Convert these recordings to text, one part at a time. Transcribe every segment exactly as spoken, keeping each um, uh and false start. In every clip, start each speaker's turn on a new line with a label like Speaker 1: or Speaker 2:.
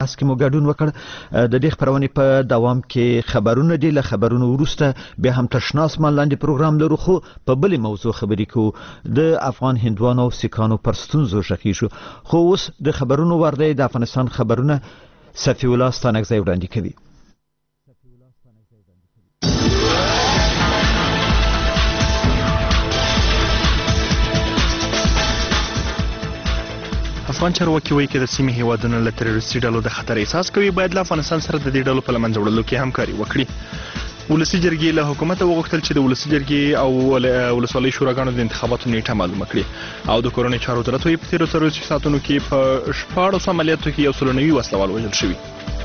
Speaker 1: اس کې مو ګډون وکړ. د دې خبرونې په دوام کې خبرونه دي. له خبرونو وروسته بیا هم تشناس مالاندې پروګرام لرو، خو په بلې موضوع خبرې کوو. د افغان هندوانو او سیکانو پر ستونزو غږیږو. خو اوس د خبرونو ور دی. د افغانستان خبرونه صفي الله ستانکزی وړاندې کوي.
Speaker 2: افغان چارواکي وایي چې د سیمې هیوادونه له تروریستي ډلو د خطر احساس کوي، باید له افغانستان سره د دې ډلو په له منځه وړلو کې همکاري وکړي. ولسي جرګې له حکومته وغوښتل چې د ولسي جرګې او ولسوالۍ شوراګانو د انتخاباتو نیټه معلومه کړي. او د کورنۍ چارو وزارت وایي په تېرو څلوېښتو ساعتونو کې په شپاړسو عملیاتو کې یو سل نوي وسلوال وژل شوي.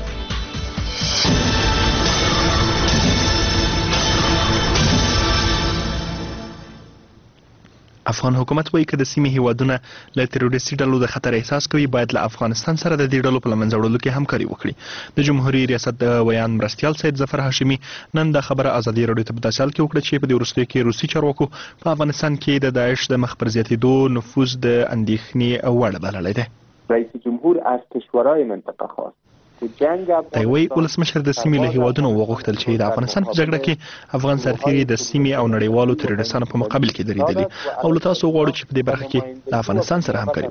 Speaker 2: افغان حکومت وایي که د سیمې هیوادونه له تروریستي ډلو د خطر احساس کوي، باید له افغانستان سره د دې ډلو په له منځه وړلو کې همکاري وکړي. د جمهوریت ریاست د ویان مرستیال سید ظفر هاشمي نن دا خبره ازادي راډیو ته په داسې حال کې وکړه چې په دې وروستیو کې روسي چارواکو په افغانستان کې د داعش د مخ پر زیاتېدو نفوذ د اندېښنې وړ بللی دی.
Speaker 3: رئیس جمهور از کشورهای منطقه خواست
Speaker 2: دی وایي ولسمشر د سیمې له هیوادونو وغوښتل چې د افغانستان په جګړه کې افغان سرتیري د سیمې او نړیوالو تروریستانو په مقابل کې درېدلي او له تاسو غواړو چې په دې برخه کې د افغانستان سره همکاري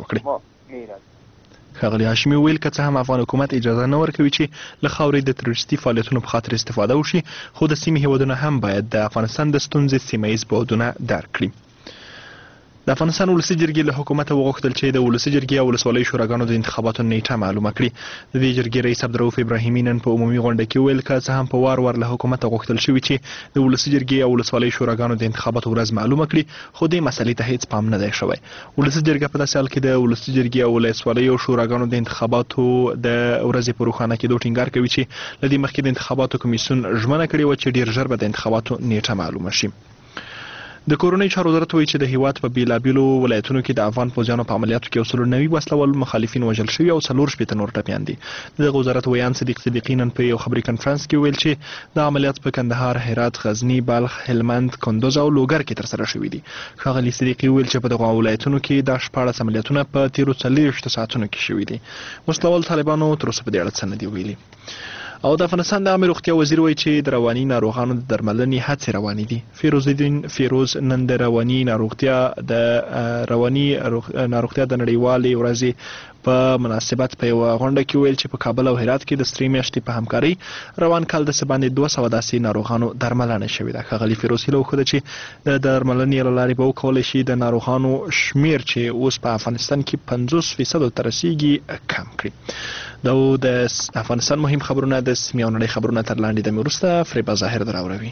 Speaker 2: وکړي. ښاغلي هاشمي وویل که څه هم افغان حکومت اجازه نه ورکوي چې له خاورې د تروریستي فعالیتونو په خاطر استفاده وشي، خو د سیمې هیوادونه هم باید د افغانستان د ستونزې سیمه ییز بعدونه درک کړي. د افغانستان ولسي جرګې له حکومته وغوښتل چې د ولسي جرګې او ولسوالۍ شوراګانو د انتخاباتو نیټه معلومه کړي. د دې جرګې رئیس عبدالرؤف ابراهیمي نن په عمومي غونډه کې وویل که څه هم په وار وار له حکومته غوښتل شوي چې د ولسي جرګې او ولسوالۍ شوراګانو د انتخاباتو ورځ معلومه کړي، خو دې مسلې ته هیڅ پام نه دی شوی. ولسي جرګه په داسې حال کې د ولسي جرګې او ولسوالیو شوراګانو د انتخاباتو د ورځې په روښانه کېدو ټینګار کوي چې له دې مخکې د انتخاباتو کمیسیون ژمنه کړې وه چې ډېر ژر به د انتخاباتو نیټه معلومه شي. د کورنۍ چارو وزارت وایي چې د هیواد په بېلابېلو ولایتونو کې د افغان پوځیانو په عملیاتو کې یو سل نوي وسلوال مخالفین وژل شوي او څلور شپېته نور ټپیان دي. د دغه وزارت ویان صدیق صدیقي نن په یو خبري کنفرانس کې ویل چې د عملیات په کندهار، هرات، غزني، بلخ، هلمند، کندوز او لوګر کې ترسره شوي دي. ښاغلي صدیقي ویل چې په دغه ولایتونو کې د شپاړس عملیاتونه په تېرو څلوېښتو ساعتونو کې شوي دي. وسلوال طالبانو تر اوسه په دې اړه څه نه دي ویلي. او د افغانستان د عامه روغتیا وزیر وایي چې د رواني ناروغانو د درملنې هڅې روانې دي. فیروز الدین فیروز نن د رواني ناروغتیا د رواني ناروغتیا د نړیوالې ورځې په مناسبت په یوه غونډه کې ویل چې په کابل او هرات کې د سترې میاشتې په همکارۍ روان کال د څه باندې دوه سوه داسې ناروغانو درملنه شوې ده. ښاغلي فیروز هیله وښوده چې د درملنې له لارې به وکولی شي د ناروغانو شمیر چې اوس په افغانستان کې پنځوس فیصدو ته رسیږي کم کړي. دا د افغانستان مهم خبرونه د سیمې او نړۍ خبرونه تر لاندې دمې وروسته فریبا ظاهر دراوروي.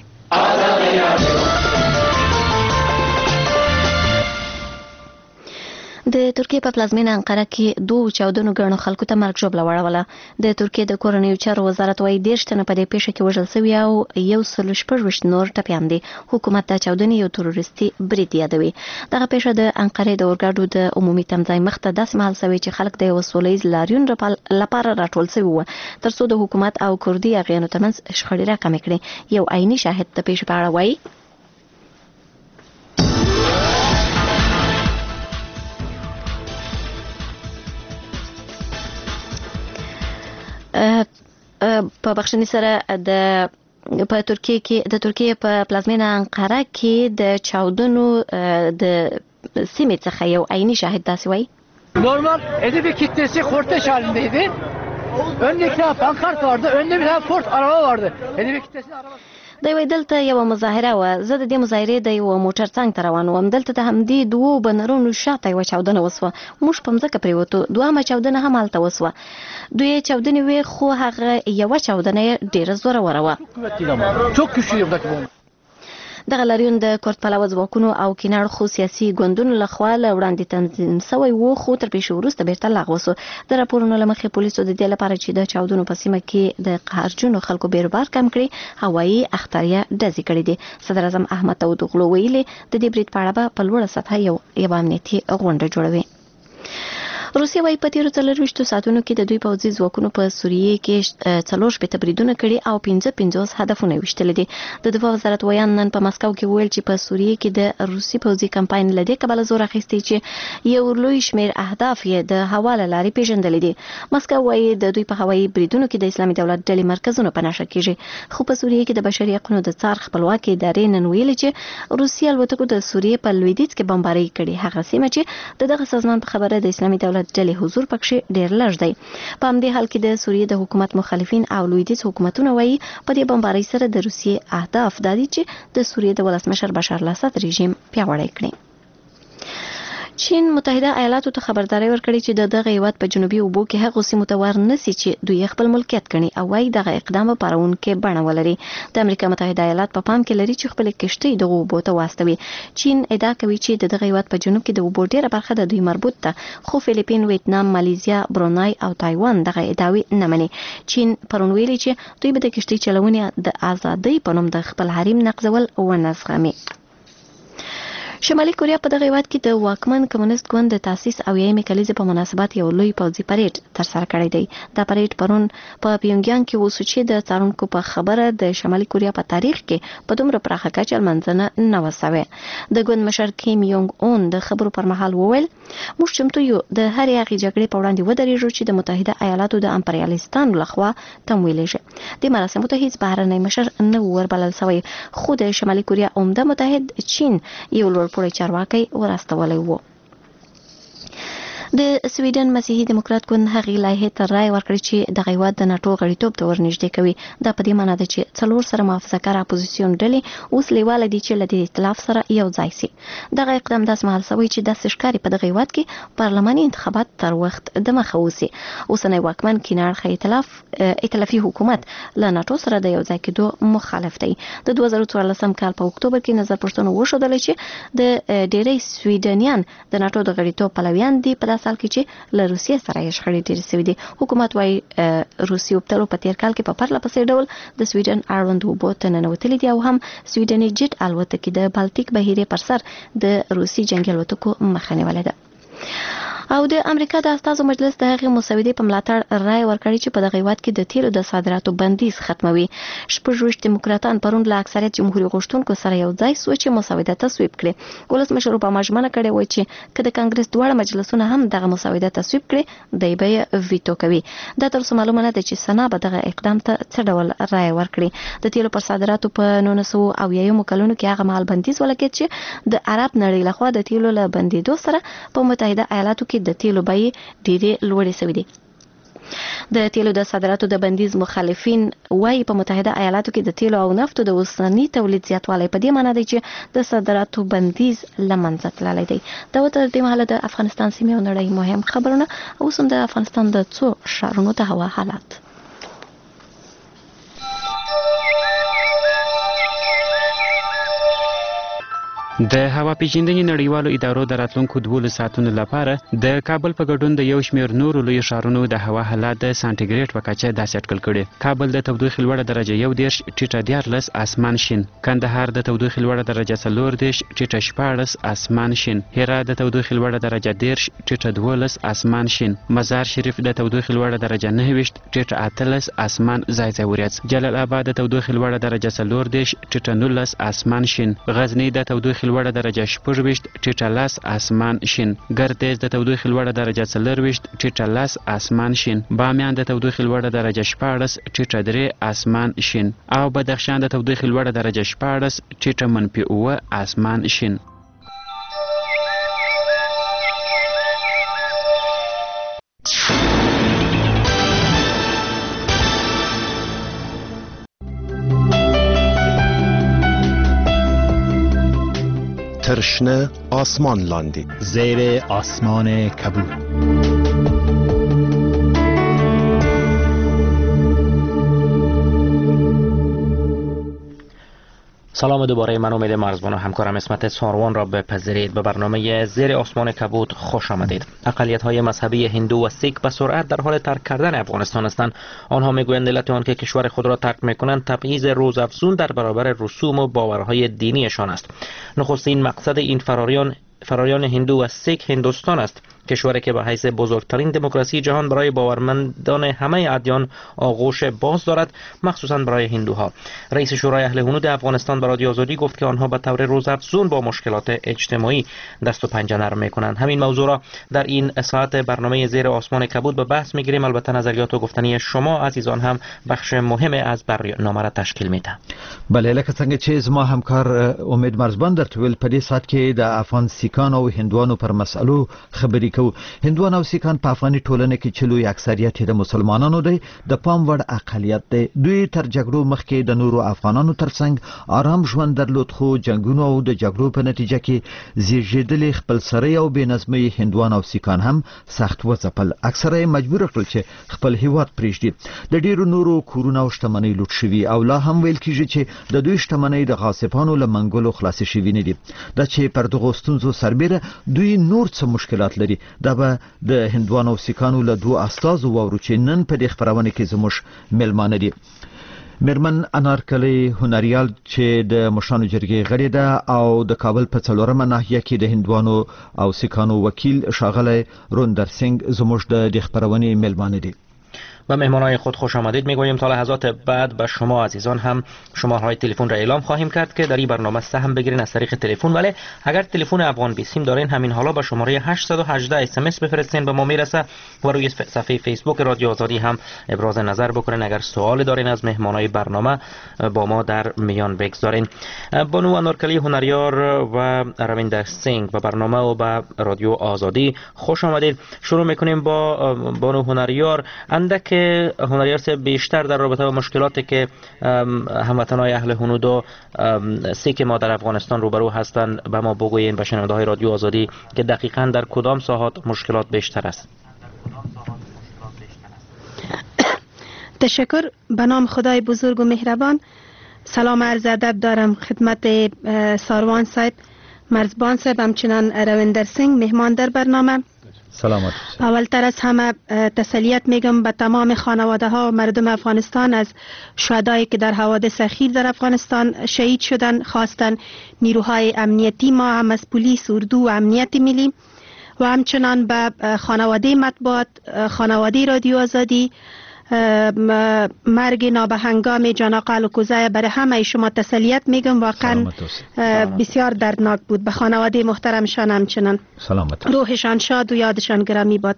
Speaker 4: د ترکیې په پلازمینه انقره کې دوه چاودنو ګڼو خلکو ته مرګ ژوبله واړوله. د ترکیې د کورنیو چارو وزارت وایي دېرش تنه په دې پیښه کې وژل سوي او یو سل شپږ ویشت نور ټپیان دي. حکومت د چاودنې یو تروریستي برید یادوي. دغه پیښه د انقرې د اورګاډو د عمومي تمځای مخ ته داسې مهال سوي چې خلک د یوه سوله ییز لاریون لپاره راټول سوي وو تر څو د حکومت او کردي اغیانو ترمنځ شخړې راکمې کړي. یو عیني شاهد د پیښې په اړه وایي په بخښنې سره د په ترکیه کې د ترکیه په پلازمینه انقره کې د چاودنو د سیمې څخه یو عیني شاهد داسې وایي
Speaker 5: normal Edebi kitlesi korteş halindeydi. Önde iki tane pankart vardı. Önde bir tane Ford araba vardı. Edebi kitlesinin arabası.
Speaker 4: د یوې دلته یوه مظاهره وه. زه د دې مظاهرې د یوه موټر څنګ ته روان وم. دلته د همدې دوو بنرونو شاته یوه چاودنه وسوه. موږ په مځکه پرېوتو. دوهمه چاودنه هم هلته وسوه. دوی چاودنې وې خو هغه یوه چاودنه یې ډېره زوروره وه. دغه لاریون د کورد پلوه ځواکونو او کیناړ خو سیاسي ګوندونو لخوا له وړاندې تنظیم سوی و خو تر پیښې وروسته بیرته لغوه سو. د راپورونو له مخې پولیسو د دې لپاره چې د چاودنو په سیمه کې د قهرجنو خلکو بیروبار کم کړي هوایي اختریه ډزې کړي دي. صدر اعظم احمد داودوغلو ویلي د دې برید په اړه به په لوړه سطحه یو یوه امنیتي غونډه جوړوي. روسیه وايي په تیرو څلرویشتو ساعتونو کې د دوی پوځي ځواکونو په سوریه کې څلور شپېته بریدونه کړي او پنځه پنځوس هدفونه ویشتل دي. د دفاع وزارت ویان نن په مسکو کې ویل چې په سوریه کې د روسي پوځي کمپاین لدې کبل زور اخیستی چې یو لوی شمیر اهداف یې د حواله لارې پیژندل دي. مسکو وايي د دوی په هوایي بریدونو کې د اسلامي دولت ډلې مرکزونه په نښه کیږي. خو په سوریه کې د بشري حقوقو د څار خپلواکي ادارې نن ویلي چې روسیه الوتکو د سوریه په لویدیځ کې بمباري کړي. هغه سیمه چې دغه سازمان په خبره د اسلامي دولت ډلې حضور پکې ډیر لږ دی. په همدې حال کې د سوریه د حکومت مخالفین او لویدیځ حکومتونه وايي په دې بمبارۍ سره د روسیې اهداف د دي چې د سوریه د ولسمشر بشار الاسد رژیم پیاوړی کړي. چین متحده ایالاتو ته خبرداري ورکړې چې د دغه هیواد په جنوبي اوبو کې هغه سیمو ته ورنسي چې دوی خپل ملکیت کړي او وايي دغه اقدام په پرونکو بڼه ولري. د امریکا متحده ایالات په پام کې لري چې خپل کشتۍ د اوبو ته واستوي. چین ادعا کوي چې دغه هیواد په جنوب کې د اوبو ډیره برخه د دوی مربوط ده، خو فلیپین، ویتنام، مالیزیا، برونای او تایوان دغه ادعاوې نه مني. چین پرون ویلي چې دوی به د کشتۍ چلونې د ازادۍ په نوم د خپل حریم نقضول ونه زغمي. شمالي کوریا په دغه هیواد کې د واکمن کمونیست ګوند د تاسیس او یمې کلیزې په مناسبت یو لوی پوځي پریډ ترسره کړی دی. دا پریډ پرون په پیونګیانګ کې وسو چې د څارونکو په خبره د شمالي کوریا په تاریخ کې په دومره پراخه کچه لمانځنه نه وسوي. د ګوند مشر کیم یونګ اون د خبرو پر مهال وویل موږ چمتو یو د هرې هغې جګړې په وړاندې ودرېږو چې د متحده ایالاتو د امپریالیستانو لخوا تمویلېږي. د مراسمو ته هیڅ بهرنی مشر نه وربلل شوی، خو د شمالي کوریا عمده متحد چین یو لوړ پوړی چارواکي ورستولی وو. د سویډن مسیحي دیموکرات ګوند هغې لایحې ته رای ورکړې چې دغه هیواد د ناټو غړیتوب ته ورنږدې کوي. دا په دې معنی ده چې څلور سره محافظه‌کار اپوزیسیون ډلې اوس لیواله دي چې له دې ائتلاف سره یو ځای سي. دغه اقدام داسې مهال شوی چې داسې ښکاري په دغه هیواد کې پارلماني انتخابات تر وخت د مخه وسي. اوسنی واکمن کیناړخه ائتلاف ائتلافي حکومت له ناټو سره د یو ځای کېدو مخالف دی. د دوه زره څوارلسم کال په اکتوبر کې نظر پوښتنه وښودله چې د ډېری سویډنیان د ناټو د غړیتوب پلویان دي په سال کې چې له روسیې سره یې شخړې ډېرې سوي دي. حکومت وايي روسي وبتلو په تیر کال کې په پرله پسې ډول د سویډن اړوند اوبو ته ننوتلي دي او هم سویډني جیټ الوتکې د بالتیک بهیرې پر سر د روسي جنګي الوتکو مخه نیولې ده. او د امریکا د استازو مجلس د هغې مسودې په ملاتړ رای ورکړی چې په دغه هیواد کې د تیلو د صادراتو بندیز ختموي. شپږ دیموکراتان پرون له اکثریت جمهوریت غوښتونکو سره یو ځای سو چې مسوده تصویب کړي. ولسمشر اوباما ژمنه کړې وه چې که د کانګرس دواړه مجلسونه هم دغه مسوده تصویب کړي دی به یې ویتو کوي. دا تر اوسه معلومه نه ده چې سنا به دغه اقدام ته څه ډول رای ورکړي. د تیلو پر صادراتو په نولس سوه اویایمو کلونو کې هغه مهال بندیز ولګېد چې د عرب نړۍ لخوا د تیلو له بندېدو سره په متحده ایالاتو کې د تیلو بیې ډېرې لوړې شوې دي. د تیلو د صادراتو د بندیز مخالفین وايي په متحده ایالاتو کې د تیلو او نفتو د اوسني تولید زیاتوالی په دې معنی دی چې د صادراتو بندیز له منځه تللی دی. دا تر دې مهاله د افغانستان سیمې او نړۍ مهم خبرونه. اوس هم د افغانستان د څو ښارونو د هوا حالات.
Speaker 6: د هوا پیژندنې نړیوالو ادارو د راتلونکو دولس ساعتونو لپاره د کابل په ګډون د یو شمېر نورو لویو ښارونو د هوا حالات د سانتیګریډ په کچه داسې اټکل کړي. کابل د تودوخې لوړه درجه یو دېرش ټیټه دیارلس اسمان شین، کندهار د تودوخې لوړه درجه څلور دېرش ټیټه شپاړس اسمان شین، هرات د تودوخې لوړه درجه دېرش ټیټه دولس اسمان شین، مزار شریف د تودوخې لوړه درجه نهه ویشت ټیټه اتلس اسمان ځای ځای وریځ، جلال آباد د تودوخې لوړه درجه څلور دېرش ټیټه نولس اسمان شین، غزني د تودوخې لوړه درجه شپږ ویشت ټیټه لس اسمان شین، ګردیز د تودوخې لوړه درجه څلور ویشت ټیټه لس اسمان شین، بامیان د تودوخې لوړه درجه شپاړس ټیټه درې اسمان شین او بدخشان د تودوخې لوړه درجه شپاړس ټیټه منفي اوه اسمان شین.
Speaker 7: ترشنه آسمان لاندی
Speaker 8: زیر آسمان کبود.
Speaker 9: سلام دوباره، من امید مرزبان و همکارم اسمت ساروان را بپذیرید. به برنامه زیر آسمان کبود خوش آمدید. اقلیت‌های مذهبی هندو و سیک به سرعت در حال ترک کردن افغانستان هستند. آنها میگویند علت آن که کشور خود را ترک میکنند تبعیض روزافزون در برابر رسوم و باورهای دینیشان است. نخستین مقصد این فراریان فراریان هندو و سیک هندوستان است. کشوری که به حیث بزرگترین دموکراسی جهان برای باورمندان همه ادیان آغوش باز دارد، مخصوصا برای هندوها. رئیس شورای اهل هنود افغانستان به رادیو آزادی گفت که آنها به طور روزافزون با مشکلات اجتماعی دست و پنجه نرم میکنند. همین موضوع را در این ساعت برنامه زیر آسمان کبود به بحث میگیریم. البته نظریات و گفتنی شما عزیزان هم بخش مهم از برنامه را تشکیل میده.
Speaker 1: بله، لکه څنګه چې زما همکار امید مرزبان درته ویل، په دې ساعت کې د افغان سیکان او هندوانو پر مسلو خبرې کوو. هندوان او سیکان په افغاني ټولنه کې چې لوی اکثریت د مسلمانانو دی، د پام وړ اقلیت دی. دوی تر جګړو مخکې د نورو افغانانو ترڅنګ آرام ژوند درلود، خو جنگونو او د جګړو په نتیجه کې زیږیدلي خپلسرۍ او بې نظمۍ هندوان او سیکان هم سخت وځپل. اکثره یې مجبور کړل چې خپل هیواد پرېږدي. د ډیرو نورو کورونه او شتمنۍ لوټ شوي او لا هم ویل کېږي چې د دوی شتمنۍ د غاصبانو له منګولو خلاصې شوي نه دي. دا چې پر دغو ستونزو سربیره دوی نور څه مشکلات لري، دا به د هندوانو او سیکانو له دوو استازو واورو چې نن په دې خپرونه کې زموږ میلمانه دي. میرمن انارکلی هنریال چې د مشرانو جرګې غړې ده او د کابل په څلورمه ناحیه کې د هندوانو او سیکانو وکیل ښاغلی روندر سینګ زموږ د دې خپرونې میلمانه دي.
Speaker 9: و مهمانای خود خوش آمدید میگوییم. تا لحظات بعد به شما عزیزان هم شماره‌های تلفن را اعلام خواهیم کرد که در این برنامه سهم بگیرین از طریق تلفن. ولی اگر تلفن افغان بیسیم دارین، همین حالا به شماره هشت یک هشت اس ام اس بفرستین، به ما میرسه. و روی صفحه فیسبوک رادیو آزادی هم ابراز نظر بکنین. اگر سوال دارین از مهمانای برنامه با ما در میان بگذارین. بانو انارکلی هنریار و رویندر سینگ به برنامه و به رادیو آزادی خوش آمدید. شروع میکنیم با بانو هنریار. اندک هنریار سے بیشتر در رابطه با مشکلاتی که هموطنان اهل هنود و سیک ما در افغانستان روبرو هستند به ما بگویین، به شنونده های رادیو آزادی، که دقیقاً در کدام ساحات مشکلات بیشتر است.
Speaker 10: تشکر. به نام خدای بزرگ و مهربان. سلام عرض ادب دارم خدمت ساروان صاحب، مرزبان صاحب، همچنان رویندر سینگ مهمان در برنامه.
Speaker 1: سلامت.
Speaker 10: اولتر از همه تسلیت میگم به تمام خانواده ها و مردم افغانستان از شهدایی که در حوادث اخیر در افغانستان شهید شدن. خواستن نیروهای امنیتی ما هم از پلیس، اردو و امنیت ملی و همچنان به خانواده مطبوعات، خانواده رادیو آزادی، مرگ نابهنگام جان آقا الکوزای برای همه شما تسلیت میگم. واقعا بسیار دردناک بود. به خانواده محترمشان همچنان
Speaker 1: سلامت،
Speaker 10: روحشان شاد و یادشان گرامی باد.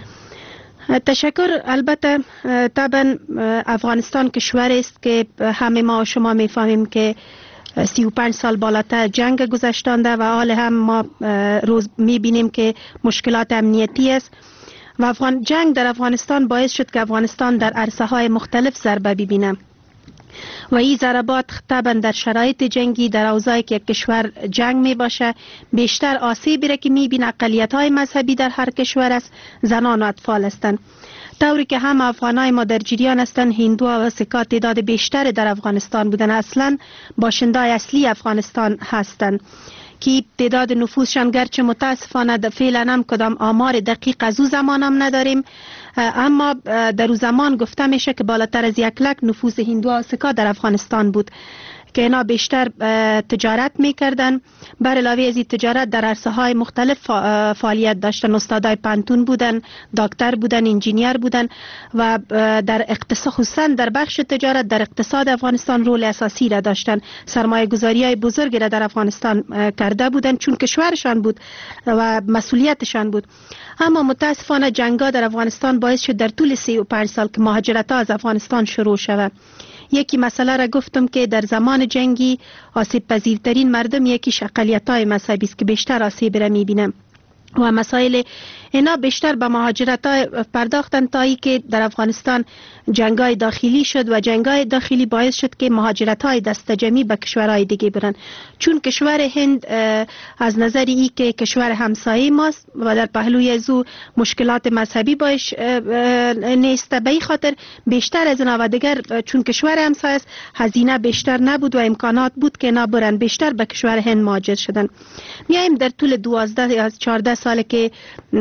Speaker 10: تشکر. البته طبعا افغانستان کشوری است که همه ما و شما میفهمیم که سی و پنج سال بالاتر جنگ گذشتانده و حال هم ما روز میبینیم که مشکلات امنیتی است و افغان جنگ در افغانستان باعث شد که افغانستان در عرصه های مختلف ضربه ببینه و این ضربات طبعا در شرایط جنگی، در اوضاعی که یک کشور جنگ می باشه، بیشتر آسیبی را که می بین اقلیت های مذهبی در هر کشور است، زنان و اطفال هستند. طوری که هم افغانای ما در جریان هستند، هندو و سیکا تعداد بیشتر در افغانستان بودن، اصلا باشندای اصلی افغانستان هستند که تعداد نفوسشان گرچه متاسفانه فعلا هم کدام آمار دقیق از او زمان هم نداریم، اما در او زمان گفته میشه که بالاتر از یک لک نفوس هندو و سیکا در افغانستان بود که اینا بیشتر تجارت میکردن. بر علاوه از این تجارت در عرصه های مختلف فعالیت داشتن. استادای پانتون بودن، دکتر بودن، انجینیر بودن و در اقتصاد، خصوصا در بخش تجارت در اقتصاد افغانستان رول اساسی را داشتن. سرمایه گذاری های بزرگی را در افغانستان کرده بودن چون کشورشان بود و مسئولیتشان بود. اما متاسفانه جنگا در افغانستان باعث شد در طول سی و پنج سال که مهاجرت ها از افغانستان شروع شود. یکی مسئله را گفتم که در زمان جنگی آسیب پذیرترین مردم یکیش اقلیت‌های مذهبی است که بیشتر آسیب را می‌بینم و مسائل اینا بیشتر به مهاجرت های پرداختن تا ای که در افغانستان جنگای داخلی شد و جنگای داخلی باعث شد که مهاجرت های دست جمعی به کشورهای دیگه برن. چون کشور هند از نظر ای که کشور همسایه ماست و در پهلوی از او مشکلات مذهبی باش نیست، به این خاطر بیشتر از اینا و دیگر چون کشور همسایه است هزینه بیشتر نبود و امکانات بود که اینا برن، بیشتر به کشور هند مهاجر شدن. میایم در طول دوازده یا چهارده سال که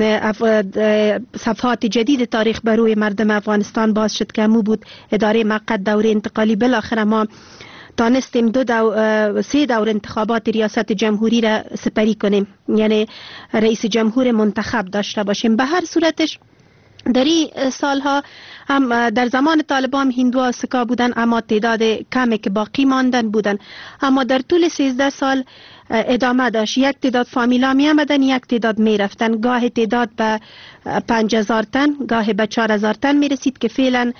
Speaker 10: صفحات جدید تاریخ بروی مردم افغانستان باز شد که مو بود اداره موقت دوره انتقالی. بالاخره ما تانستیم دو دو سه دور انتخابات ریاست جمهوری را سپری کنیم، یعنی رئیس جمهور منتخب داشته باشیم. به هر صورتش در این سالها هم در زمان طالبان هندوها سکا بودن، اما تعداد کمی که باقی ماندن بودن، اما در طول سیزده سال ادامه داشت. یک تعداد فامیلا می آمدن، یک تعداد می رفتن، گاه تعداد به پنج هزار تن، گاه به چهار هزار تن می رسید که فعلا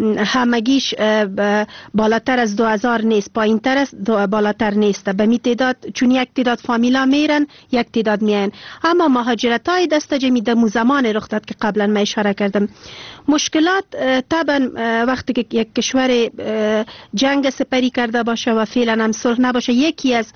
Speaker 10: همگیش بالاتر از دو هزار نیست، پایین تر از دو بالاتر نیست. به می تعداد چون یک تعداد فامیلا میرن، یک تعداد میان. اما مهاجرت های دست جمعی در زمان رخ داد که قبلا من اشاره کردم. مشکلات طبعا وقتی که یک کشور جنگ سپری کرده باشه و فعلا هم صلح نباشه، یکی از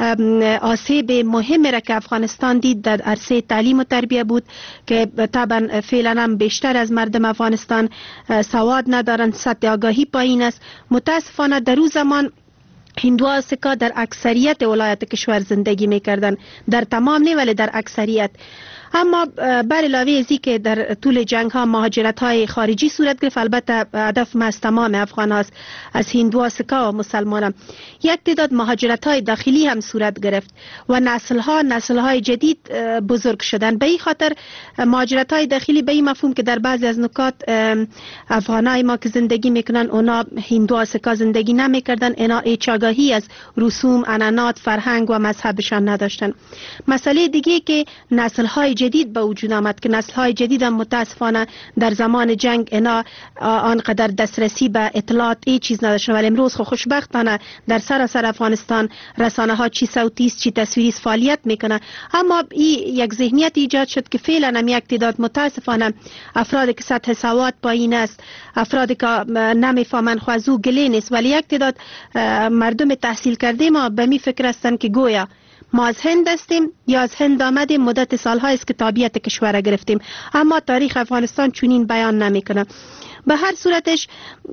Speaker 10: آسیب مهم را که افغانستان دید در عرصه تعلیم و تربیه بود که طبعا فعلا هم بیشتر از مردم افغانستان سواد ندارن، سطح آگاهی پایین است. متاسفانه در اون زمان هندوها سکا در اکثریت ولایت کشور زندگی میکردن، در تمام نه ولی در اکثریت. اما بر علاوه ازی که در طول جنگ ها مهاجرت های خارجی صورت گرفت، البته هدف ما از تمام افغان هاست، از هندوها سکا و مسلمان هم، یک تعداد مهاجرت های داخلی هم صورت گرفت و نسل ها نسل های جدید بزرگ شدن. به این خاطر مهاجرت های داخلی به این مفهوم که در بعضی از نکات افغان های ما که زندگی میکنن اونا هندوها سکا زندگی نمیکردن، اینا هیچ آگاهی از رسوم، عنعنات، فرهنگ و مذهبشان نداشتن. مسئله دیگه که نسل های جدید به وجود آمد که نسل های جدید هم متاسفانه در زمان جنگ اینا آنقدر دسترسی به اطلاعات ای چیز نداشتن، ولی امروز خو خوشبختانه در سراسر افغانستان رسانه ها چی صوتی است چی تصویری است فعالیت میکنه. اما این یک ذهنیت ایجاد شد که فعلا هم یک تعداد متاسفانه افرادی که سطح سواد پایین است، افرادی که نمیفهمن خو از او گله نیست، ولی یک تعداد مردم تحصیل کرده ما به می فکر هستند که گویا ما از هند هستیم یا از هند آمدیم، مدت سالهای است که تابعیت کشور را گرفتیم، اما تاریخ افغانستان چنین بیان نمیکنه. به هر صورتش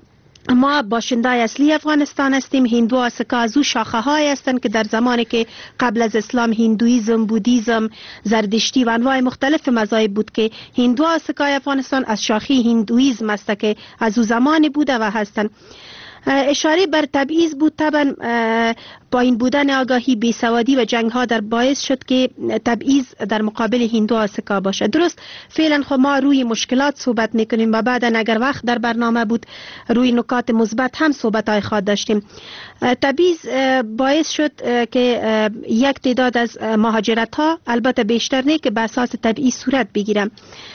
Speaker 10: ما باشنده اصلی افغانستان هستیم. هندوها سکا از او شاخه های هستند که در زمانی که قبل از اسلام هندویزم، بودیزم، زردشتی و انواع مختلف مذاهب بود که هندوها سکای افغانستان از شاخه هندویزم است که از او زمانی بوده و هستند. اشاره بر تبعیض بود. طبعا پایین بودن آگاهی، بیسوادی و جنگ ها در باعث شد که تبعیض در مقابل هندوها سکا باشه. درست فعلا خب ما روی مشکلات صحبت میکنیم و بعدا اگر وقت در برنامه بود روی نکات مثبت هم صحبت های خواهد داشتیم. تبعیض باعث شد که یک تعداد از مهاجرت ها، البته بیشتر نه، که به اساس تبعیض صورت بگیرم.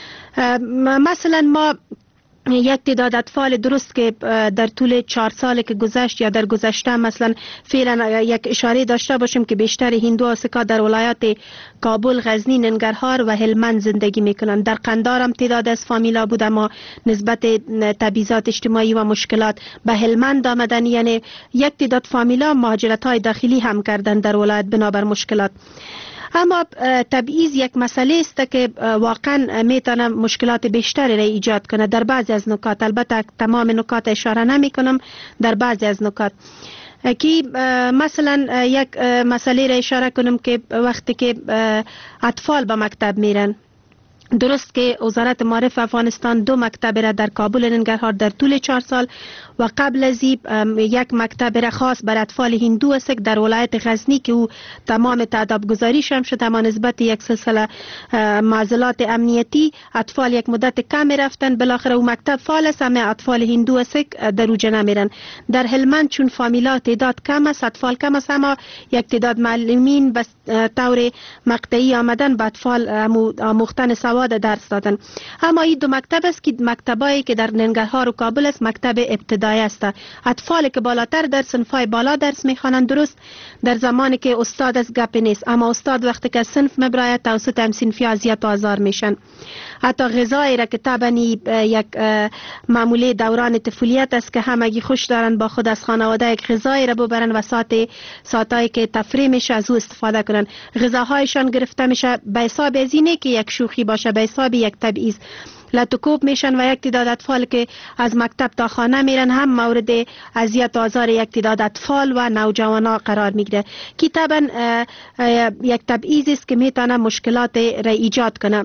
Speaker 10: مثلا ما یک تعداد اطفال درست که در طول چهار سال که گذشت یا در گذشته مثلا فعلا یک اشاره داشته باشیم که بیشتر هندوها سکا در ولایات کابل، غزنی، ننگرهار و هلمند زندگی میکنن. در قندار هم تعداد از فامیلا بود، اما نسبت تبعیضات اجتماعی و مشکلات به هلمند آمدن، یعنی یک تعداد فامیلا مهاجرت های داخلی هم کردن در ولایت بنابر مشکلات. اما تبعیض یک مسئله است که واقعا میتونه مشکلات بیشتری را ایجاد کنه در بعضی از نکات. البته تمام نکات اشاره نمی کنم، در بعضی از نکات که مثلا یک مسئله را اشاره کنم که وقتی که اطفال به مکتب میرن، درست که وزارت معارف افغانستان دو مکتب را در کابل ننگرهار در طول چهار سال و قبل از یک مکتب را خاص بر اطفال هندو است در ولایت غزنی که او تمام تعداد گذاریش هم شد، اما نسبت یک سلسله معضلات امنیتی اطفال یک مدت کم رفتن، بالاخره او مکتب فعال است، اما اطفال هندو است در اوجه نمیرن. در هلمند چون فامیلا تعداد کم است، اطفال کم است، اما یک تعداد معلمین به طور مقطعی آمدن به اطفال آموختن سواد درس دادن. اما این دو مکتب است که مکتبایی که در ننگرهار و کابل است مکتب ابتدایی است. اطفالی که بالاتر در صنفای بالا درس میخوانند، درست در زمانی که استاد از گپ نیست، اما استاد وقتی که صنف مبراید توسط هم صنفی اذیت و آزار میشن. حتی غذایی را که طبعا یک معموله دوران طفولیت است که همگی خوش دارن با خود از خانواده یک غذایی را ببرن و ساعت ساعتایی که تفریح میشه از او استفاده کنن. غذاهایشان گرفته میشه به حساب از اینه که یک شوخی باشه، به حساب یک تبعیض لطوکوب میشن و یک تعداد اطفال که از مکتب تا خانه میرن هم مورد اذیت و آزار یک تعداد اطفال و نوجوانا قرار میگیره که طبعا یک تبعیض است که میتونه مشکلات را ایجاد کنه.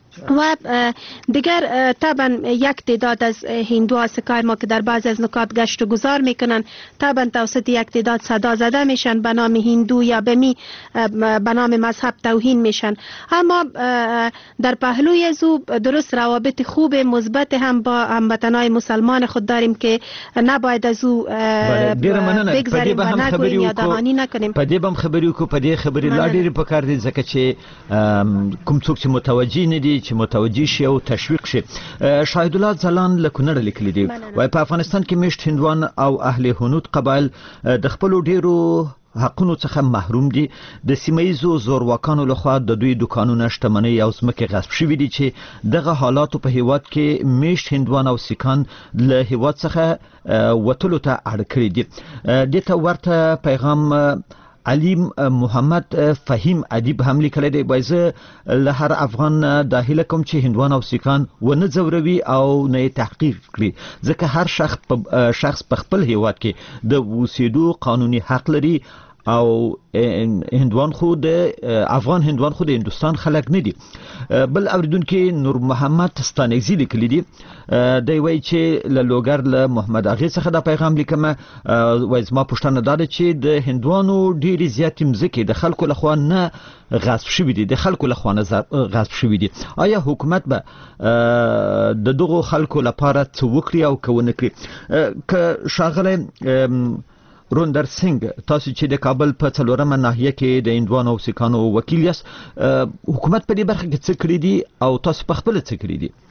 Speaker 10: و دیگر طبعا یک تعداد از هندوها سکای ما که در بعض از نکات گشت و گذار میکنن طبعا توسط یک تعداد صدا زده میشن به نام هندو یا به می به نام مذهب توهین میشن. اما در پهلوی از او درست روابط خوب مثبت هم با هموطنای مسلمان خود داریم که نباید از او بگذاریم و نگوییم یا دهانی نکنیم.
Speaker 1: په دې بم خبرې کو په دې خبرې لا ډېرې پکار دي ځکه چې کوم څوک چې متوجي نه دي چې متوجي شي او تشویق شي. شاهد الله ځلان له کونړ لیکلي دي وای په افغانستان کې میشت هندوان او اهل هنود قبایل د خپل ډیرو حقونو څخه محروم دي. د سیمایزو زورواکانو لخوا د دوی دکانونه شتمنۍ او ځمکې غصب شوي دي چې دغه حالاتو په هیواد کې میشت هندوان او سیکان له هیواد څخه وتلو ته اړ کړي دي. دې ته ورته پیغام علي محمد فهیم ادیب هم لیکلی دی. وایي له هر افغان دا هیله کوم چې هندوان او سیکان ونه ځوروي او نه تحقیق کړي ځکه هر شخص په شخص په خپل هیواد کې د اوسېدو قانوني حق لري او هندوان خو د افغان هندوان خو د هندوستان خلک نه دي. بل اوریدونکو نور محمد ستانګزی لیکلی دی. دی وایي چې له لوګر له محمد اغه څخه دا پیغام لیکم. وایي ما پوښتنه ده چې د هندوانو ډېری زیات مزکه د خلکو لخوا نه غصب شوی دي د خلکو لخوا نه غصب شوی دي. آیا حکومت به د دغه خلکو لپاره څه وکړي او کوونه کړي؟ که شاغله روندر سنگ تاسو چې د کابل په څلورمه ناحیه کې د هندوانو او سیکانو وکیل یاست حکومت په دې برخه کې څه کړی دي او تاسو په خپل څه کړی دي؟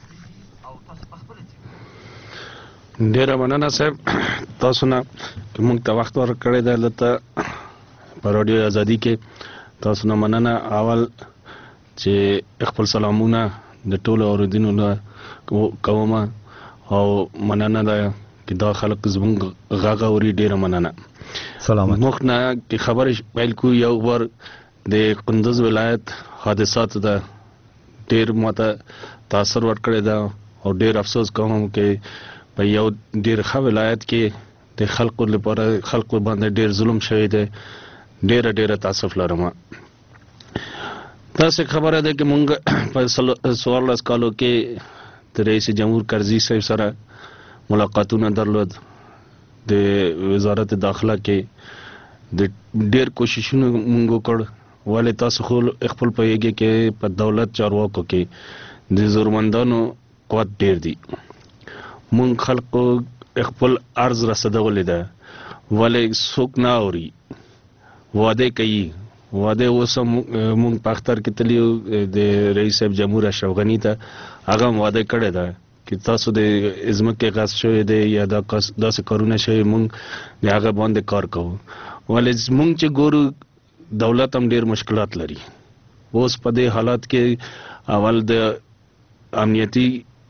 Speaker 11: ډیره مننه صاحب تاسو نه موږ ته وخت ورکړی دی لته په رادیو ازادي کې تاسو نه مننه. اول چې خپل سلامونه د ټولو اوریدونکو کوم او مننه ده چې دا خلک زموږ غاغه اوري. ډیره مننه.
Speaker 1: سلامت.
Speaker 11: مخ نه کې خبر پیل کو یو ور د کندوز ولایت حادثات ده ډیر ماته تاثر ورکړی ده او ډیر افسوس کوم چې په یو ډیر ښه ولایت کې د خلکو لپاره خلکو باندې ډیر ظلم شوی دی. ډیر ډیر تاسف لرم. تاسو خبره ده چې مونږ په څوارلس کالو کې د رئیس جمهور کرزي صاحب سره ملاقاتونه درلود. د وزارت داخله کې د ډیر کوششونه مونږ وکړ ولې تاسو خو خپل پیږي کې په دولت چارواکو کې د زورمندانو قوت ډیر دي. مونږ خلکو خپل عرض رسیدولې ده ولې څوک نه اوري وعده کوي. وعده اوس مونږ په اختر کې تلیو د رئیس جمهور اشرف غنی ته هغه وعده کړی ده چې تاسو د ازمکه غصب شوی دی یا دا داسې کارونه شوی مونږ د هغه باندې کار کوو. ولې مونږ چې ګورو دولت هم ډیر مشکلات لري. اوس په دې حالات کې اول د امنیتي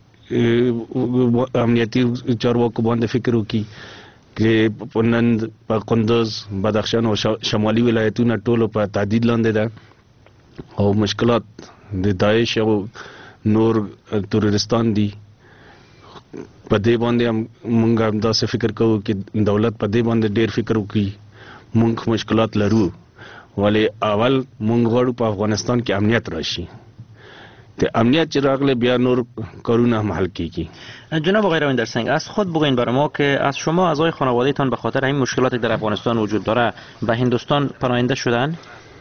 Speaker 11: امنیتي چارواکو باندې فکر وکړي چې په نن په کندوز بدخشان او شمالي ولایتونو ټولو په تعدید لاندې ده او مشکلات د داعش او نور تروریستان دي. په دې باندې موږ هم داسې فکر کوو چې دولت په دې باندې ډیر فکر وکړي. موږ مشکلات لرو ولې اول موږ غواړو په افغانستان کې امنیت راشي. د امنیت چې راغله بیا نور کارونه هم حل کیږي.
Speaker 9: جناب آقای رویندر سنگ از خود بگوین برای ما که از شما اعضای خانوادهتان به خاطر این مشکلاتی که در افغانستان وجود داره به هندوستان پناهنده شدن؟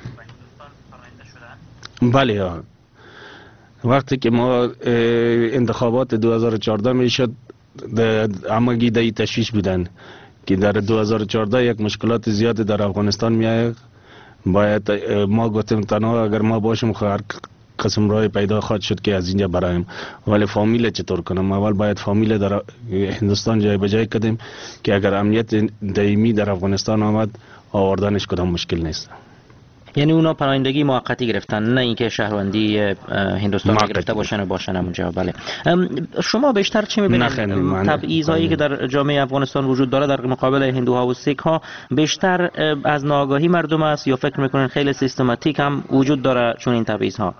Speaker 11: بله. وقتی که ما انتخابات دو هزار و چهارده میشد همگی دای تشویش بودن که در دو هزار و چهارده یک مشکلات زیاد در افغانستان میآید. باید ما گفتیم تنها اگر ما باشیم هر قسم راه پیدا خواهد شد که از اینجا برایم. ولی فامیل چطور کنم؟ اول باید فامیل در هندوستان جای به جای کردیم که اگر امنیت دائمی در افغانستان آمد آوردنش کدام مشکل نیست.
Speaker 9: یعنی اونا پناهندگی موقتی گرفتن نه اینکه شهروندی هندوستان گرفته باشن و باشن اونجا. بله. شما بیشتر چی می‌بینید تبعیضایی که در جامعه افغانستان وجود داره در مقابل هندوها و سیک ها بیشتر از ناآگاهی مردم است یا فکر میکنین خیلی سیستماتیک هم وجود داره چون این تبعیض ها؟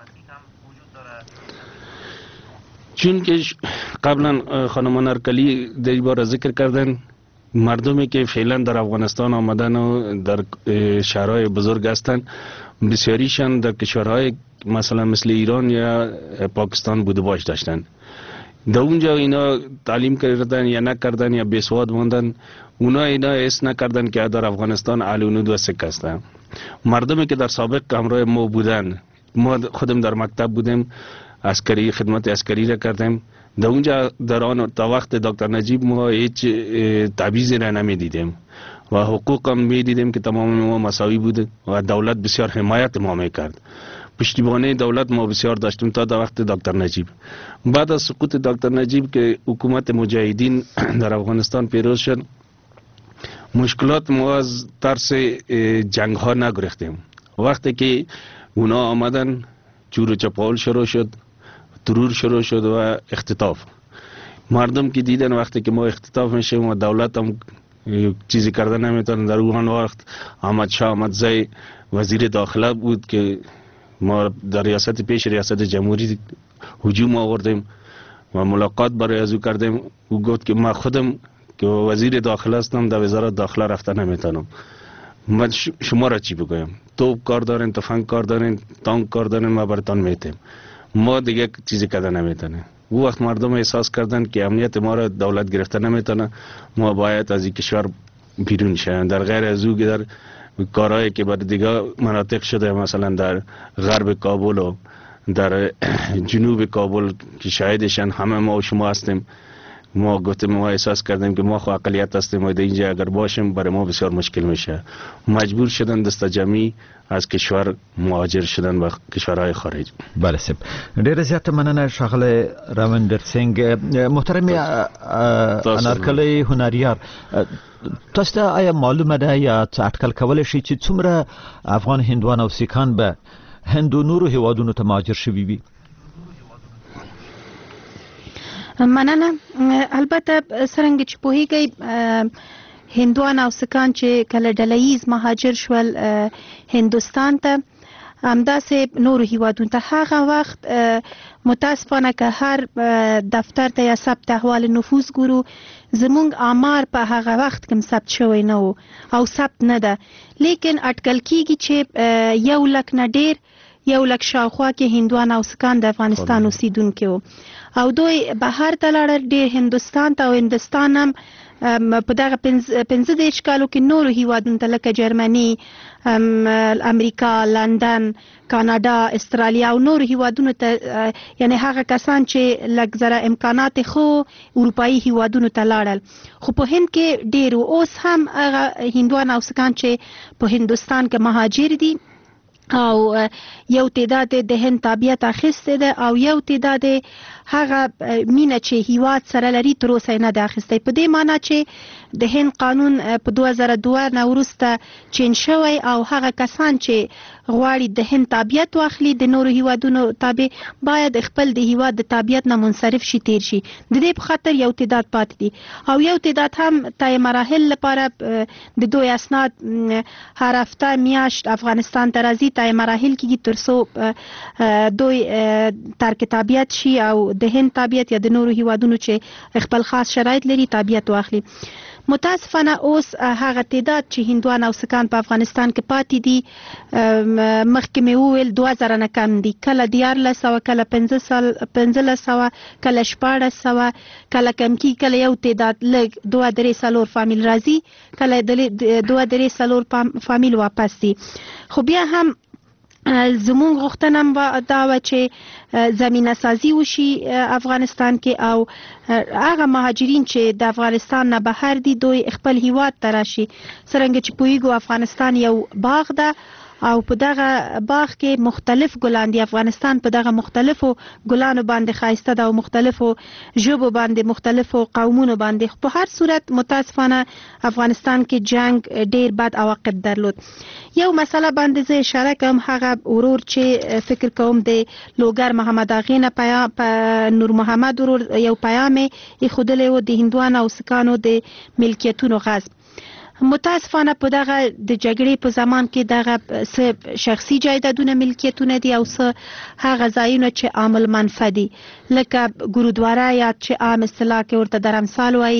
Speaker 11: چون که قبلا خانم انارکلی در بار ذکر کردن مردمی که فعلا در افغانستان آمدن و در شهرهای بزرگ هستند بسیاریشان در کشورهای مثلا مثل ایران یا پاکستان بوده باش داشتن. در اونجا اینا تعلیم کردن یا نکردن یا بیسواد موندن، اونا اینا اس نکردن که در افغانستان اهل حدود و سکه هستن. مردمی که در سابق همراه ما بودن، ما خودم در مکتب بودیم، عسکری خدمت عسکری را کردیم. در اونجا در آن تا وقت دکتر نجیب ما هیچ تعویضی را نمیدیدیم و حقوق هم میدیدیم که تمام ما مساوی بود و دولت بسیار حمایت ما میکرد. پشتیبانی دولت ما بسیار داشتیم تا در وقت دکتر نجیب. بعد از سقوط دکتر نجیب که حکومت مجاهدین در افغانستان پیروز شد، مشکلات ما از ترس جنگ ها نگریختیم. وقتی که اونا آمدن چور و چپاول شروع شد، ترور شروع شد و اختطاف. مردم که دیدن وقتی که ما اختطاف میشیم و دولت هم چیزی کرده نمیتونن، در اون وقت احمد شاه احمدزی وزیر داخله بود که ما در ریاست پیش ریاست جمهوری هجوم آوردیم و ملاقات برای از او کردیم. او گفت که ما خودم که وزیر داخله هستم در وزارت داخله رفته نمیتونم. من شما را چی بگویم؟ توپ کار دارین، تفنگ کار دارین، تانک کار دارین، ما برتان میتیم. ما دیگه چیزی کرده نمیتونه. او وقت مردم احساس کردن که امنیت ما را دولت گرفته نمیتونه، ما باید از این کشور بیرون شیم. در غیر از او در کارهایی که بر دیگه مناطق شده، مثلا در غرب کابل و در جنوب کابل که شاهدشن همه ما و شما هستیم، ما گفتیم ما احساس کردیم که ما خو اقلیت هستیم و اینجا اگر باشیم برای ما بسیار مشکل میشه. مجبور شدن دست جمعی از کشور مهاجر شدن و کشورهای خارج.
Speaker 1: بله سب ډیره زیاته مننه ښاغلی راوندر سنگ. محترم انارکلی هنریار، تاسو ته آیا معلومه ده یا اټکل کولی شئ چې څومره افغان هندوان او سیکان به هند و نورو هیوادونو ته مهاجر شوي وي؟
Speaker 10: مننه. البته څرنګه چې پوهیږئ هندوان او سکان چې کله ډلهییز مهاجر شول هندوستان ته، همداسې نورو هیوادونو ته، هغه وخت متاسفانه که هر دفتر ته یا ثبت احوال نفوذ ګورو، زمونږ آمار په هغه وخت کې ثبت شوی نه و او ثبت نه ده، لیکن اټکل کیږي چې یو لک نه ډیر، یو لک شاوخوا کې هندوان او سکان د افغانستان اوسیدونکي وو او دوی بهر ته لاړل ډیر هندوستان ته، او هندوستان هم په دغه پنځه دېرش کالو کې نورو هیوادونو ته لکه جرمني، امریکا، لندن، کاناډا، استرالیا او نورو هیوادونو ته، یعنی هغه کسان چې لږ ذره امکانات خو اروپایي هیوادونو ته لاړل. خو په هند کې ډیر اوس هم هغه هندوان او سکان چې په هندوستان کې مهاجر دي او یو تعداد د هند تابعیت اخیسته ده او یو تعداد هغه مینه چې هیواد سره لري تر اوسه نه ده اخیسته. په دې معنی چې د هند قانون په دوه زره دوه نه وروسته چینج شوی او هغه کسان چې غواړي د هند تابعیت واخلي د نورو هیوادونو تابع باید خپل د هیواد د تابعیت نه منصرف شي، تیر شي. د دې په خاطر یو تعداد پاتې دي او یو تعداد هم تای مراحل لپاره د دوی اسناد هر هفته میاشت افغانستان ته راځي، تای مراحل کېږي تر څو دوی ترک تابعیت شي او د هند تابعیت یا د نورو هیوادونو چې خپل خاص شرایط لري تابعیت واخلي. متاسفانه اوس هغه تعداد چې هندوان او سکان په افغانستان کې پاتې دي، مخکې مې وویل دوه زره نه کم دي، کله دیارلس سوه، کله پنځلس سوه، کله شپاړس سوه، کله کم کېږي، کله یو تعداد لږ دوه درې څلور فامیل راځي، کله دوه درې څلور فامیل واپس دي. خو بیا هم زمونږ غوښتنه دا وه چې زمینه سازي وشي افغانستان کې او هغه مهاجرین چې د افغانستان نه بهر دي دوی خپل هیواد ته راشي. څرنګه چې پوهیږو افغانستان یو باغ ده او په دغه باغ کې مختلف ګلان دي. افغانستان په دغه مختلفو ګلانو باندې ښایسته ده او مختلفو ژبو باندې، مختلفو قومونو باندې. په هر صورت متاسفانه افغانستان کې جنگ ډیر بد عواقب درلود. یو مسله باندې زه اشاره کوم، هغه ورور چې فکر کوم د لوګر محمد اغې نه په نور محمد ورور یو پیام یې ایښودلی و د هندوانو او سکانو د ملکیتونو غصب. متاسفانه په دغه د جګړې په زمان کې دغه څه شخصي جایدادونه ملکیتونه دي او څه هغه ځایونه چې عام المنفعه دي، لکه ګرودواره یا چې عام اصطلاح کې ورته درمسال وایي،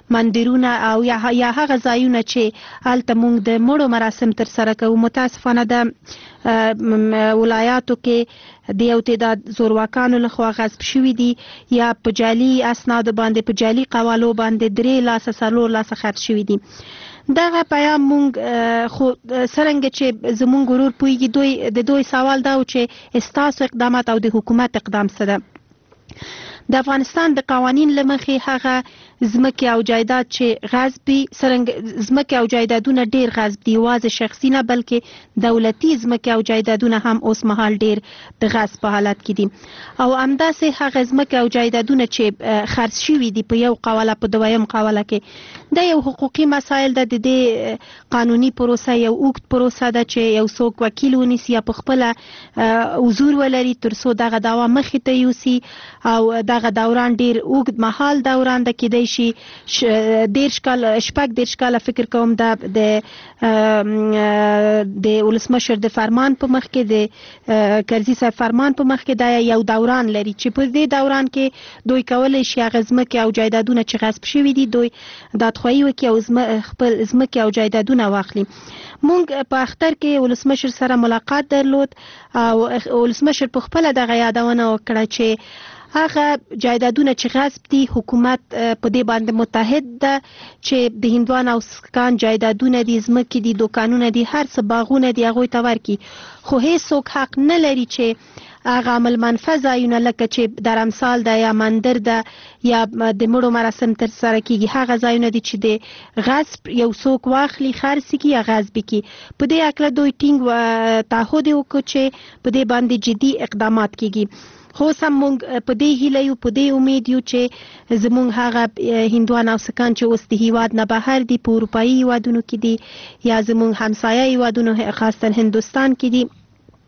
Speaker 10: مندرونه او یا یا هغه ځایونه چې هلته موږ د مړو مراسم تر سره کوو. متاسفانه د ولایاتو کې د یو تعداد زورواکانو لخوا غصب شوي دي یا په جعلي اسنادو باندې په جعلي قوالو باندې درې لاسه څلور لاسه خرڅ شوي دي. دغه پیام مونږ خو څرنګه چې زمونږ ورور پوهیږي دوی د دوی سوال دا و چې استاسو اقدامات او د حکومت اقدام څه ده. د افغانستان د قوانین له مخې هغه ځمکې او جایداد چې غصبي څرنګه ځمکې او جایدادونه ډیر غصب دي، یوازې شخصي نه بلکې دولتي ځمکې او جایدادونه هم اوس مهال ډیر د غصب په حالت کې دي. او همداسې هغه ځمکې او جایدادونه چې خرڅ شوي دي په یو قواله په دویم قواله کې دا یو حقوقي مسایل ده. د دې قانوني پروسه یو اوږد پروسه ده چې یو څوک وکیل ونیسي یا په خپله حضور ولري تر څو دغه دعوا مخې ته یوسي او دغه دوران ډیر اوږد مهال دوران ده. کېدای شي دېرش کاله شپږ دېرش کاله فکر کوم د د ولسمشر د فرمان په مخ کې د کرزي صاحب فرمان په مخ کې دا یو دوران لري چې په دې دوران کې دوی کولی شي هغه ځمکې او جایدادونه چې غصب شوي دي دوی دادخواهي وکړي او خپل ځمکې او جایدادونه واخلي. مونږ په اختر کې ولسمشر سره ملاقات درلود او ولسمشر په خپله دغه یادونه وکړه چې هغه جایدادونه چې غصب دي حکومت په دې باندې متحد ده چې د هندوان او سکان جایدادونه دي، ځمکې دي، دوکانونه دي، هر څه باغونه دي هغوی ته ورکړي. خو هیڅوک حق نه لري چې هغه عمل منفع ځایونه لکه چې درمسال ده یا مندر ده یا د مړو مراسم تر سره کیږي هغه ځایونه دي چې د غصب یو څوک واخلي خرڅ کړي یا غصب کړي. په دې هکله دوی ټینګ تعهد وکړ چې په دې باندې جدي اقدامات کیږي. خو سم مونږ په دې هیله یو په دې امید یو چې زمونږ هغه هندوان او سکان چې اوس د هیواد نه بهر دي په اروپایي هیوادونو کې دي یا زمونږ همسایه هیوادونو خاصتا هندوستان کې دي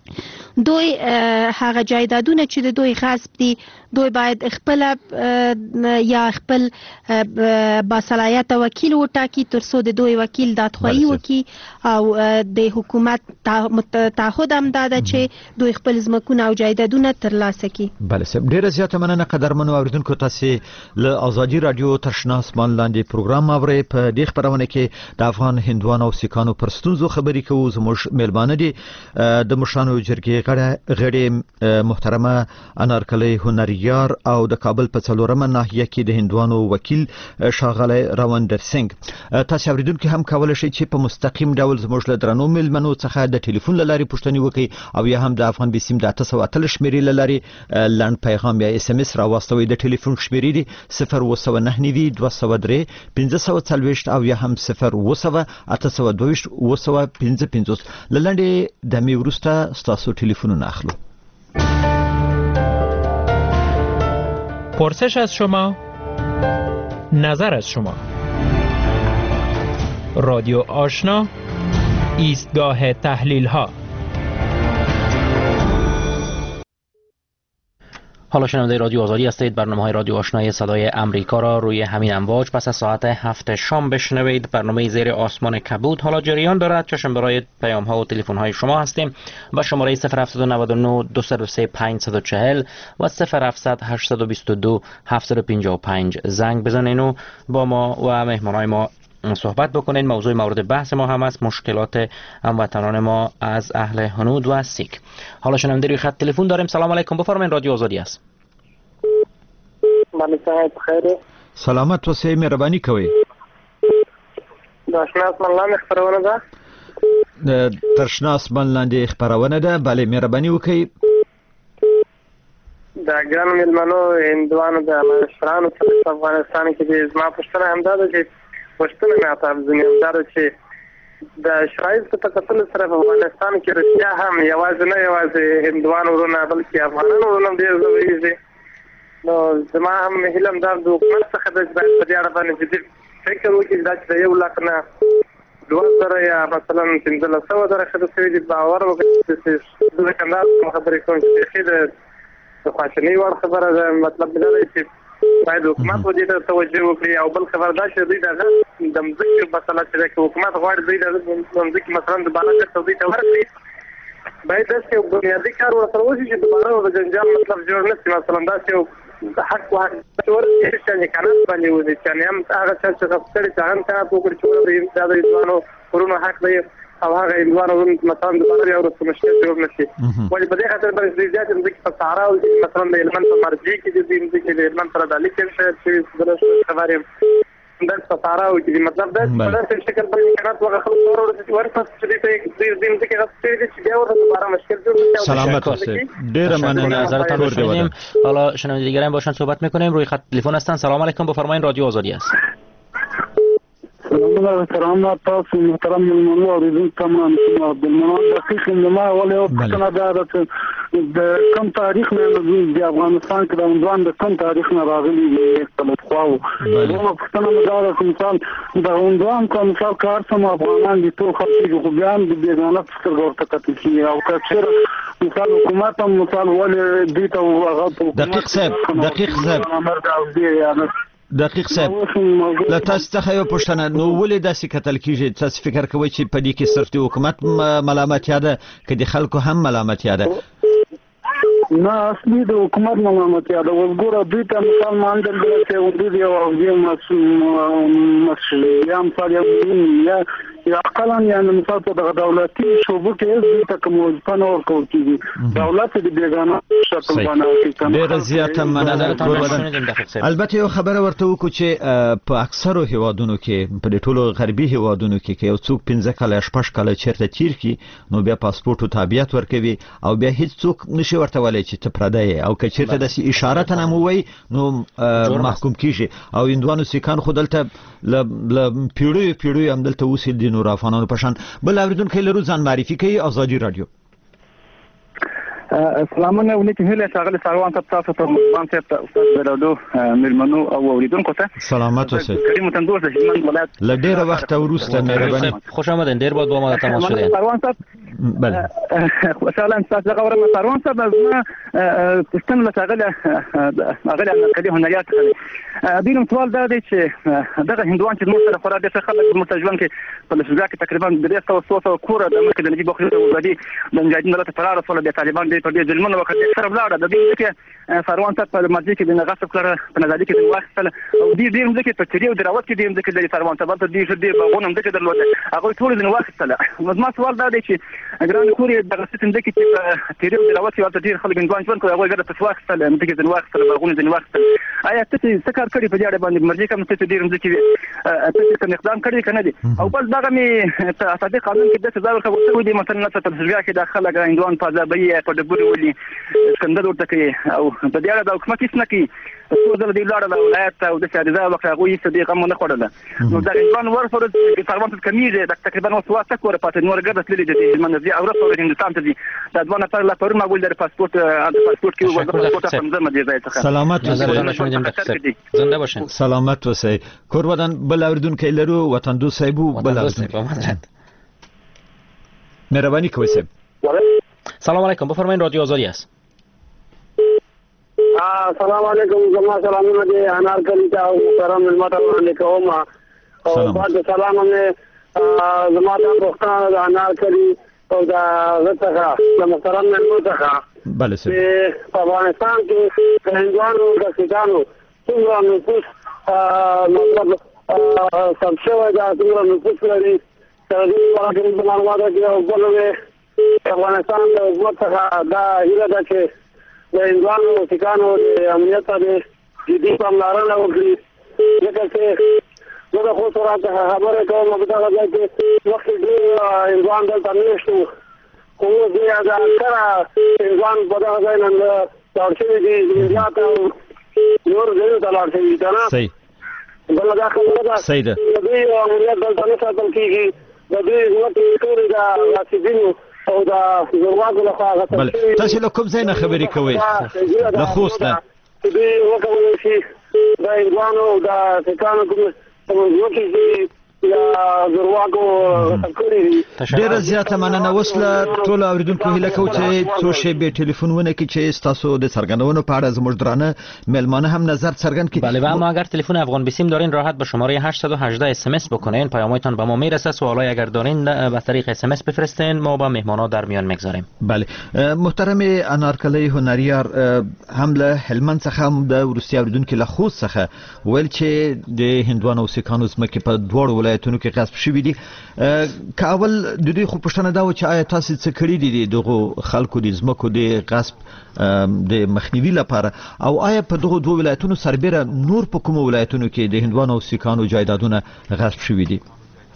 Speaker 10: دوی هغه جایدادونه چې د دوی غصب دي دوی باید خپل یا خپل باصلاحیت وکیل وټاکي تر څو د دوی وکیل دادخواهي وکړي او د حکومت تعهد هم دا ده چې دوی خپل ځمکونه او جایدادونه ترلاسه کړي.
Speaker 1: بله صاحب ډیره زیاته مننه قدرمنو اوریدونکو. تاسې له ازادي راډیو تر شنه اسمان لاندې پروګرام اورئ. په دې خپرونه کې د افغان هندوانو او سیکانو پر ستونزو خبرې کوو. زموږ میلمانه دي د مشرانو جرګې غړي محترمه انارکلی هنریار او د کابل په څلورمه ناحیه کې د هندوانو وکیل ښاغلی روندر سنگ. تاسو اوریدونکو هم کولای شئ چې په مستقیم ډول زموږ له درنو میلمنو څخه د ټلیفون له لارې پوښتنې وکړئ او یا هم د افغان بیسیم د اته سوه اتلس شمېرې له لارې لنډ پیغام یا اس ام اس راواستوئ. د ټلیفون شمېرې دي صفر اوه سوه نهه نوي دوه سوه درې پنځه سوه څلوېښت او یا هم صفر اوه سوه اته سوه دوه ویشت اوه سوه پنځه پنځوس. له لنډې دمې وروسته ستاسو ټلیفونونه اخلو.
Speaker 12: پرسش از شما، نظر از شما. رادیو آشنا، ایستگاه تحلیل ها.
Speaker 9: حالا شنونده رادیو آزادی هستید. برنامه‌های رادیو آشنای صدای امریکا را روی همین امواج پس از ساعت هفت شام بشنوید. برنامه زیر آسمان کبود حالا جریان دارد. چشم برای پیام‌ها و تلفن‌های شما هستیم با شماره صفر هفت نه نه دو صفر سه پنج چهار صفر و صفر هفت هشت دو دو هفت پنج پنج زنگ بزنید و با ما و مهمانای ما صحبت بکنید. موضوع مورد بحث ما هم است مشکلات هموطنان ما از اهل هنود و سیک. حالا شنونده روی خط تلفن داریم. سلام علیکم، بفرمایید. رادیو آزادی است.
Speaker 13: مالک صاحب بخیر.
Speaker 1: سلامت اوسئ، مهرباني کوئ.
Speaker 13: د شنه اسمان لاندې خبرونه ده.
Speaker 1: تر شنه اسمان لاندې خبرونه ده. بله مهرباني وکړئ.
Speaker 13: د ګرانو میلمنو هندوانو د مشرانو په افغانستان کې د زما پوښتنه همدا ده چې پښتون نه تاسو زموږ دا چې د شرایط په تکتل سره په افغانستان کې رښتیا هم یوازې نه یوازې هندوانو ورونه بلکې افغانانو ورونه ډېر ضروري. نو زما هم هیلم دا د حکومت څخه د باید په دې اړه باندې جدي فکر وکړي دا چې د یو لاک نه دوه زره یا مثلا پنځلس سوه زره ښځې شوي دي. باور وکړئ چې زه د کندهار خبرې کوم چې بیخي د خواشینۍ وړ خبره ده. مطلب دا دی چې باید حکومت دې ته توجه وکړي. او بل خبر دا چې دوی دغه د مځکې مسله چې ده که حکومت غواړي دوی د مځکې مثلا د بالا کټ دوی ته ورکړي باید داسې یو بنیادي کار ورسره وشي چې دوباره د جنجال مطلب جوړ نه شي. مثلا داسې یو حق ور چې قانون باندې وځي چې هم هغه څه چې خپل ځان ته پوکړ چې د ایوانو ورونو حق دی او هغه ایوانو مثلا د بار یو څه مشکل جوړ نشي ولې په دې خاطر باندې زیات د صحرا او مثلا د ایلمن په مرجع کې د دې کې د ایلمن سره د لیکل چې د خبرې د صحرا او چې مطلب دا په داسې شکل باندې کړه چې هغه خلک ورته ورته چې دې دې دې کې غوښتل چې بیا ورته دوباره مشکل جوړ
Speaker 1: سلامت اوسئ. ډیر ممنون
Speaker 9: نظرتان رو شنیدیم. حالا شنونده دیگران باشن صحبت میکنیم. روی خط تلفن هستن. سلام علیکم، بفرمایید. رادیو آزادی است.
Speaker 14: سلام علیکم سلام تاسو محترم ملمنو اوریدونکو تمام عبدالمنان دقیق ما ولې او څنګه دا د کوم تاریخ نه د افغانستان کې د عنوان د کوم تاریخ نه راغلي په خواو نو په څنګه دا د مثال د عنوان کوم مثال کار سم افغانان دي ټول خلک خو بیان د بیگانه څخه ورته کتل شي او کچر مثال حکومت هم مثال ولې دي ته هغه
Speaker 1: دقیق صاحب دقیق صاحب دقیق صاحب له تاسو څخه یو پوښتنه نو ولې داسې کتل کیږي تاسو فکر کوئ چې په دې کې صرف د حکومت ملامت یاده که د خلکو هم ملامت یاده
Speaker 14: نه اصلي د حکومت ملامت یاده وګوره دوی ته مثال ماندل چې ودی یو او یو مسؤل یا مثال یا یا اقلا یعنی مثال په دغه دولتي شوبو کې دوی ته کوم وظیفه ور کوي کیږي دولت د بیگانه شکل باندې
Speaker 1: ډېر زیاته مننه. البته یو خبره ورته وکړو چې په اکثرو هیوادونو کې په ټولو غربي هیوادونو کې کې یو څوک پنځه کاله شپږ کاله چیرته تیر کی نو بیا پاسپورت او تابعیت ورکوي او بیا هیڅ څوک نشي ورته ولای چې ته پردی او که چیرته د اشاره ته نموي نو محکوم کیږي او اندوانو سیکان خودلته ل پیړیو پیړیو هم دلته اوسېل دي نور افغانانو پشان. بل اوریدونکو لرو ځان معرفي کوي. آزادي رادیو.
Speaker 15: سلامونه ولیکم هله شاغله سروان تاسو ته ځان ته استاد برادو ملمنو او اوریدونکو ته
Speaker 1: سلامات اوسئ.
Speaker 15: کریم تندور د هلمند ولایت
Speaker 1: ل ډیره وخت وروسته مهرباني
Speaker 9: خوش آمدین. ډیر بود با ما تماس شدین.
Speaker 15: سروان صاحب
Speaker 1: بله
Speaker 15: خوشاله تاسو هغه ورته سروان صاحب ما پښتون له شاغله هغه کلی هنریات دینم سوال دا دی چې دغه هندوان چې موږ سره خورا د خلک متجون کې په لږه کې تقریبا درې سوه څو کور د مکه د نجیب بخاری وزادي د مجاهدینو له فرار سره د طالبان د په دې ظلمونو وخت سره بلاړه د دې کې فروان ته په ماضي کې د غصب کړه په نظر کې د واخصل او دې دې موږ کې په تریو دراوت کې دې موږ کې د فروان ته ورته دې شدې بغونم د کې درلوده هغه ټول د واخصل ما سوال دا دی چې ګران کوري د غصب د کې په تریو دراوت کې ورته ډیر خلک ګنځوان ژوند کوي هغه ګره په واخصل د کې د واخصل بغونه د واخصل آیا ته څه کار کړی په دې اړه باندې مرجع کوم څه دې موږ کې ته اقدام کړی کنه دي او بل دغه می اساسي قانون کې د سزا ورکول دي مثلا څه ترجمه کې داخله ګرانډوان فاضابي په دبر ولي اسکندر ورته کوي او په دې اړه د حکومت هیڅ نه کوي څو ځله دی لاړه د ولایت او د شهرزا وخت هغه یې صدیق هم نه خوړله نو دا ګرانډوان ورفورد چې فارمان ته کمیږي د تقریبا نو څو څه کوره پاتې نور ګرځي تللی دي منځي او رسول هندستان ته دي دا ځوانه پر لا پرونه ول د پاسپورت د پاسپورت کې وګورئ پاسپورت هم زما دی ځای ته
Speaker 1: سلامات
Speaker 9: اوسئ. زنده باشین.
Speaker 1: سلامت اوسئ. کور ودان بل اوریدونکو لرو وطن دو صاحبو بل اوریدونکو مهرباني کوئ صاحب.
Speaker 9: سلام علیکم، بفرمایید. رادیو آزادی است.
Speaker 16: سلام علیکم. زما سلامونه دي انار کلی ته او محترم ملمت باندې کوم او بعد سلام مې زما ته وختونه د انار کلی او دا غته د محترم ملمت څخه
Speaker 1: بله سر
Speaker 16: په افغانستان کې هندوانو د سیدانو څومره نفوس مطلب سم شوی دا څومره نفوس لري تر دې وړاندې د معلوماتو کې او بلوي افغانستان د حکومت څخه دا هیله ده چې د هندوانو سیکانو د امنیت ته جدي پاملرنه وکړي ځکه چې زه د خو سره خبرې کوم په دغه ځای کې وخت ډېر هندوان دلته میشتو خو اوس بیا د اکثره هندوان په دغه ځای نه لاړ شوي دي انډیا ته نور ځایونو ته لاړ شوي دي که نه بله دا خبره ده
Speaker 1: صحیح ده
Speaker 16: د دوی امنیت دلته نه ساتل کېږي د دوی ځمکې ټولې د غاصبینو او د زورواکو لخوا غصب
Speaker 1: بله تاسې له کوم ځای نه خبرې کوئ؟ له خوست نه
Speaker 16: چې دوی وکولی شي د هندوانو او د سیکانو کوم ځمکې چې یا زورواکو غټکړي دي.
Speaker 1: ډیره زیاته مننه. وسله ټول اوریدونکو هیله کوم چې څو شی به ټلیفونونه کې چې تاسو د سرګندونو په اړه زموږ درانه مهمانه هم نظر څرګند کړي.
Speaker 9: بله و اما اگر تلفن افغان بیسیم دارین راحت به شماره هشت یک هشت اس ام اس بکنین، پیامتان به ما میرسه. سوالای اگر دارین به طریق اس ام اس بفرستین، ما با مهمانا در میان میگذاریم.
Speaker 1: بله محترم انارکلی هنریار، حمله هلمند څخه د روسیا اوریدونکو له خوست څخه ویل چې د هندوانو او سیکانو ځمکې په دوړو ولایتونو کې غصب شوې دي. کاول د دې خو پښتنه دا و چې آیا تاسو څه کړی دي دغه خلکو د ځمکو د غصب د مخنیوي لپاره، او آیا په دغه دوه ولایتونو سربېره نور په کوم ولایتونو کې د هندوانو او سیکانو جایدادونه غصب شوي دي؟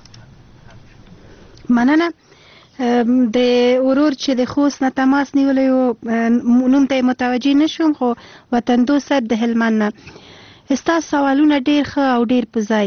Speaker 10: مننه. د ورور چې د خوست نه تماس نیولی و نوم ته متوجه نشوم، خو وطن دوست صاحب د هلمند نه. ستاسو سوالونه ډېر ښه او ډېر په ځای.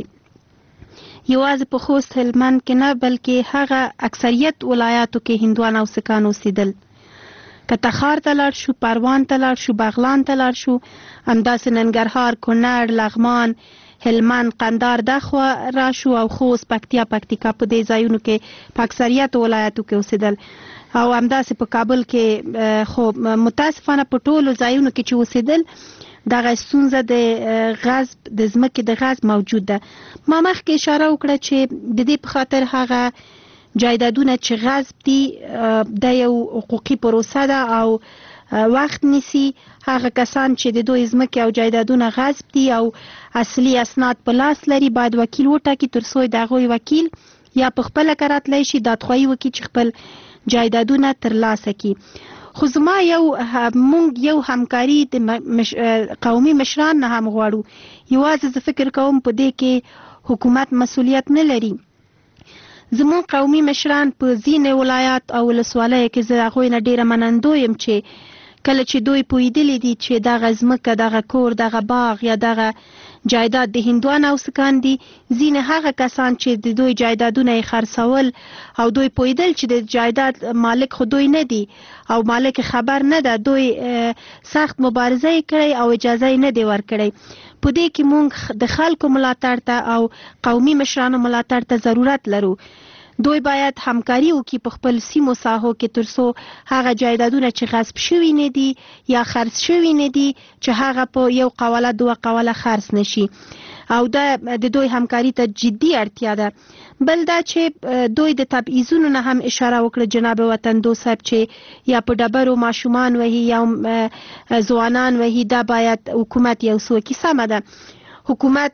Speaker 10: یوازې په خوست هلمند کې نه بلکې هغه اکثریت ولایاتو کې هندوان او سیکان اوسېدل. که تخار ته لاړ شو، پروان ته لاړ شو، بغلان ته لاړ شو، همداسې ننګرهار، کونړ، لغمان، هلمند، قندار دخوا را شو او خوست، پکتیا، پکتیکا په دې ځایونو کې په اکثریت ولایاتو کې اوسېدل. او همداسې په کابل کې خو متاسفانه په ټولو ځایونو کې چې اوسېدل دغه ستونزه د غصب د ځمکې د غصب موجود ده. ما مخکې اشاره وکړه چې د دې په خاطر هغه جایدادونه چې غصب دي د یو حقوقي پروسه ده او وخت نیسي. هغه کسان چې د دوی ځمکې او جایدادونه غصب دي او اصلي اسناد په لاس لري باید وکیل وټاکي تر څو د هغوی وکیل یا په خپله که راتلی شي دادخواهي وکړي چې خپل جایدادونه ترلاسه کړي. خو زما یو مونږ یو همکاري د مش... قومي مشران نه هم غواړو. یوازې زه فکر کوم په دې کې حکومت مسؤلیت نه لري. زموږ قومي مشران په ځینې ولایات او ولسوالیو کې زه هغوی نه ډېره منندوی یم چې کله چې دوی پوهېدلي دي چې دغه ځمکه، دغه کور، دغه باغ یا دغه جایداد د هندوان او سیکان دي، ځینې هغه کسان چې د دوی جایدادونه یې خرڅول او دوی پوهېدل چې د جایداد مالک خو دوی نه دي او مالک خبر نه ده، دوی سخت مبارزه یې کړی او اجازه یې نه دی ورکړی. په دې کې موږ د خلکو ملاتړ ته او قومي مشرانو ملاتړ ته ضرورت لرو. دوی باید همکاري وکړي په خپل سیمو ساحو کې تر څو هغه جایدادونه چې غصب شوي نه دي یا خرڅ شوي نه دي چې هغه په یو قوله دوه قوله خرڅ نشي. او دا د دوی همکاري ته جدي اړتیا ده. بل دا چې دوی د تبعیضونو نه هم اشاره وکړه جناب وطن دوست صاحب چې یا په ډبرو ماشومان وهي یا ځوانان وهي، دا باید حکومت یو څه وکړي. سمه ده، حکومت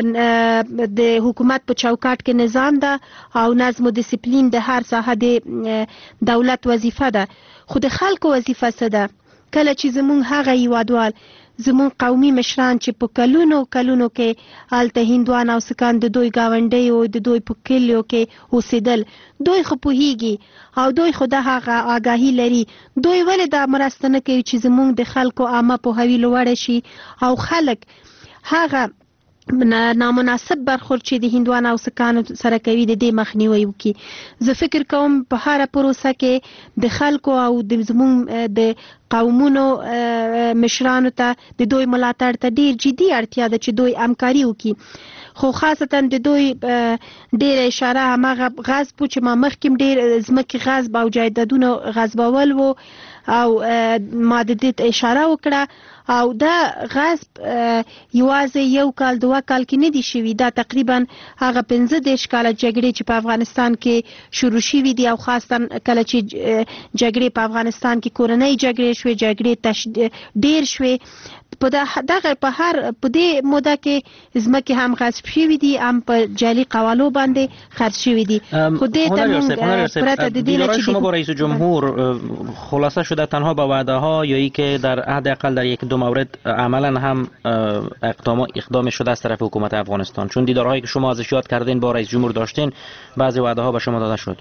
Speaker 10: د حکومت په چوکاټ کې نظام ده او نظم او ډیسپلین د هر ساحه د دولت وظیفه ده. خو د خلکو وظیفه څه ده؟ کله چې زمونږ هغه هیوادوال، زمونږ قومي مشران چې په کلونو کلونو کې هلته هندوان او سیکان د دوی ګاونډي او د دوی په کلیو کې اوسېدل، دوی خو پوهیږي او دوی خو د هغه آګاهي لري. دوی ولې دا مرسته نه کوي چې زمونږ د خلکو عامه پوهاوی لوړه شي او خلک هغه نامناسب برخورد چې د هندوان او سیکانو سره کوي د دې مخنیوی وکړي. زه فکر کوم په هره پروسه کې د خلکو او د زموږ د قومونو مشرانو ته د دوی ملاتړ ته ډیر جدي اړتیا ده چې دوی همکاري وکړي. خو خاصتا د دوی ډیره اشاره هماغه غصب چې ما مخکې ډیر ځمکې غصب او جایدادونه غصبول و او ما د دې اشاره وکړه. او دا غصب یوازې یو کال دوه کال کې نه دي شوي، دا تقریبا هغه پنځه دېرش کاله جګړې چې په افغانستان کې شروع شوي دي او خاصتا کله چې جګړې په افغانستان کې کورنۍ جګړې شوې، جګړې ډېر شوې، په دغه په هر په دې موده کې ځمکې هم غصب شوي دي، هم په جعلي قوالو باندې خرڅ شوي دي. خو دې ته موږ پرته د دې نه چې
Speaker 9: شما با رئیس جمهور خلاصه شده تنها با وعده ها یا ای که در حداقل در یک دو مورد عملا هم اقدام اقدام شده از طرف حکومت افغانستان؟ چون دیدارهایی که شما ازش یاد کردین با رئیس جمهور داشتین، بعضی وعده ها به شما داده شد.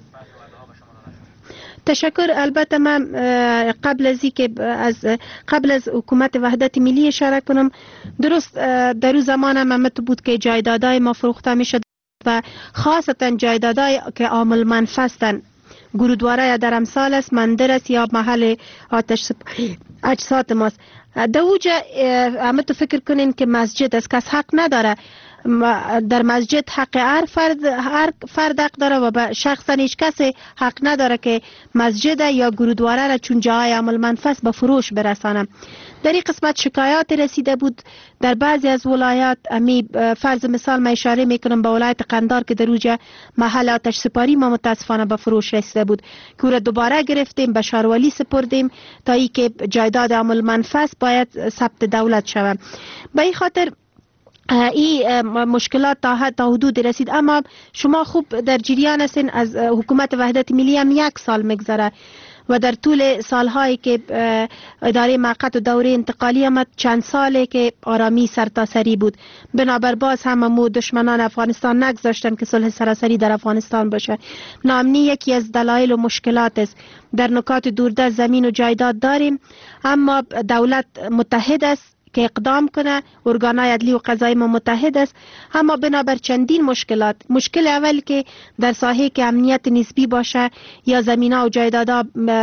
Speaker 10: تشکر. البته من قبل از اینکه از قبل از حکومت وحدت ملی اشاره کنم، درست در اون زمان هم بود که جایدادهای ما فروخته می شد و خاصتا جایدادهای که عامل منفستن، گرودواره یا در امثال است، مندر است یا محل آتش اجساد ماست. در اوجه همه تو فکر کنین که مسجد است، کس حق نداره در مسجد حق هر فرد هر فرد حق داره و به شخصا هیچ کسی حق نداره که مسجد یا گرودواره را چون جای عمل منفس به فروش برسانه. در این قسمت شکایات رسیده بود در بعضی از ولایات. امی فرض مثال ما اشاره میکنم به ولایت قندار که در اوجه محل آتش سپاری ما متاسفانه به فروش رسیده بود که او را دوباره گرفتیم به شاروالی سپردیم تا ای که جایداد عمل منفس باید ثبت دولت شود. به این خاطر این مشکلات تا حد تا حدود رسید. اما شما خوب در جریان هستین از حکومت وحدت ملی هم یک سال میگذره و در طول سالهایی که اداره موقت و دوره انتقالی آمد چند ساله که آرامی سرتاسری بود. بنابر باز هممو دشمنان افغانستان نگذاشتن که صلح سراسری در افغانستان باشه. ناامنی یکی از دلایل و مشکلات است. در نکات دوردست زمین و جایداد داریم اما دولت متحد است که اقدام کنه، ارگانهای عدلی و قضایی ما متحد است، اما بنابر چندین مشکلات. مشکل اول که در ساحه که امنیت نسبی باشه یا زمینا و جایدادا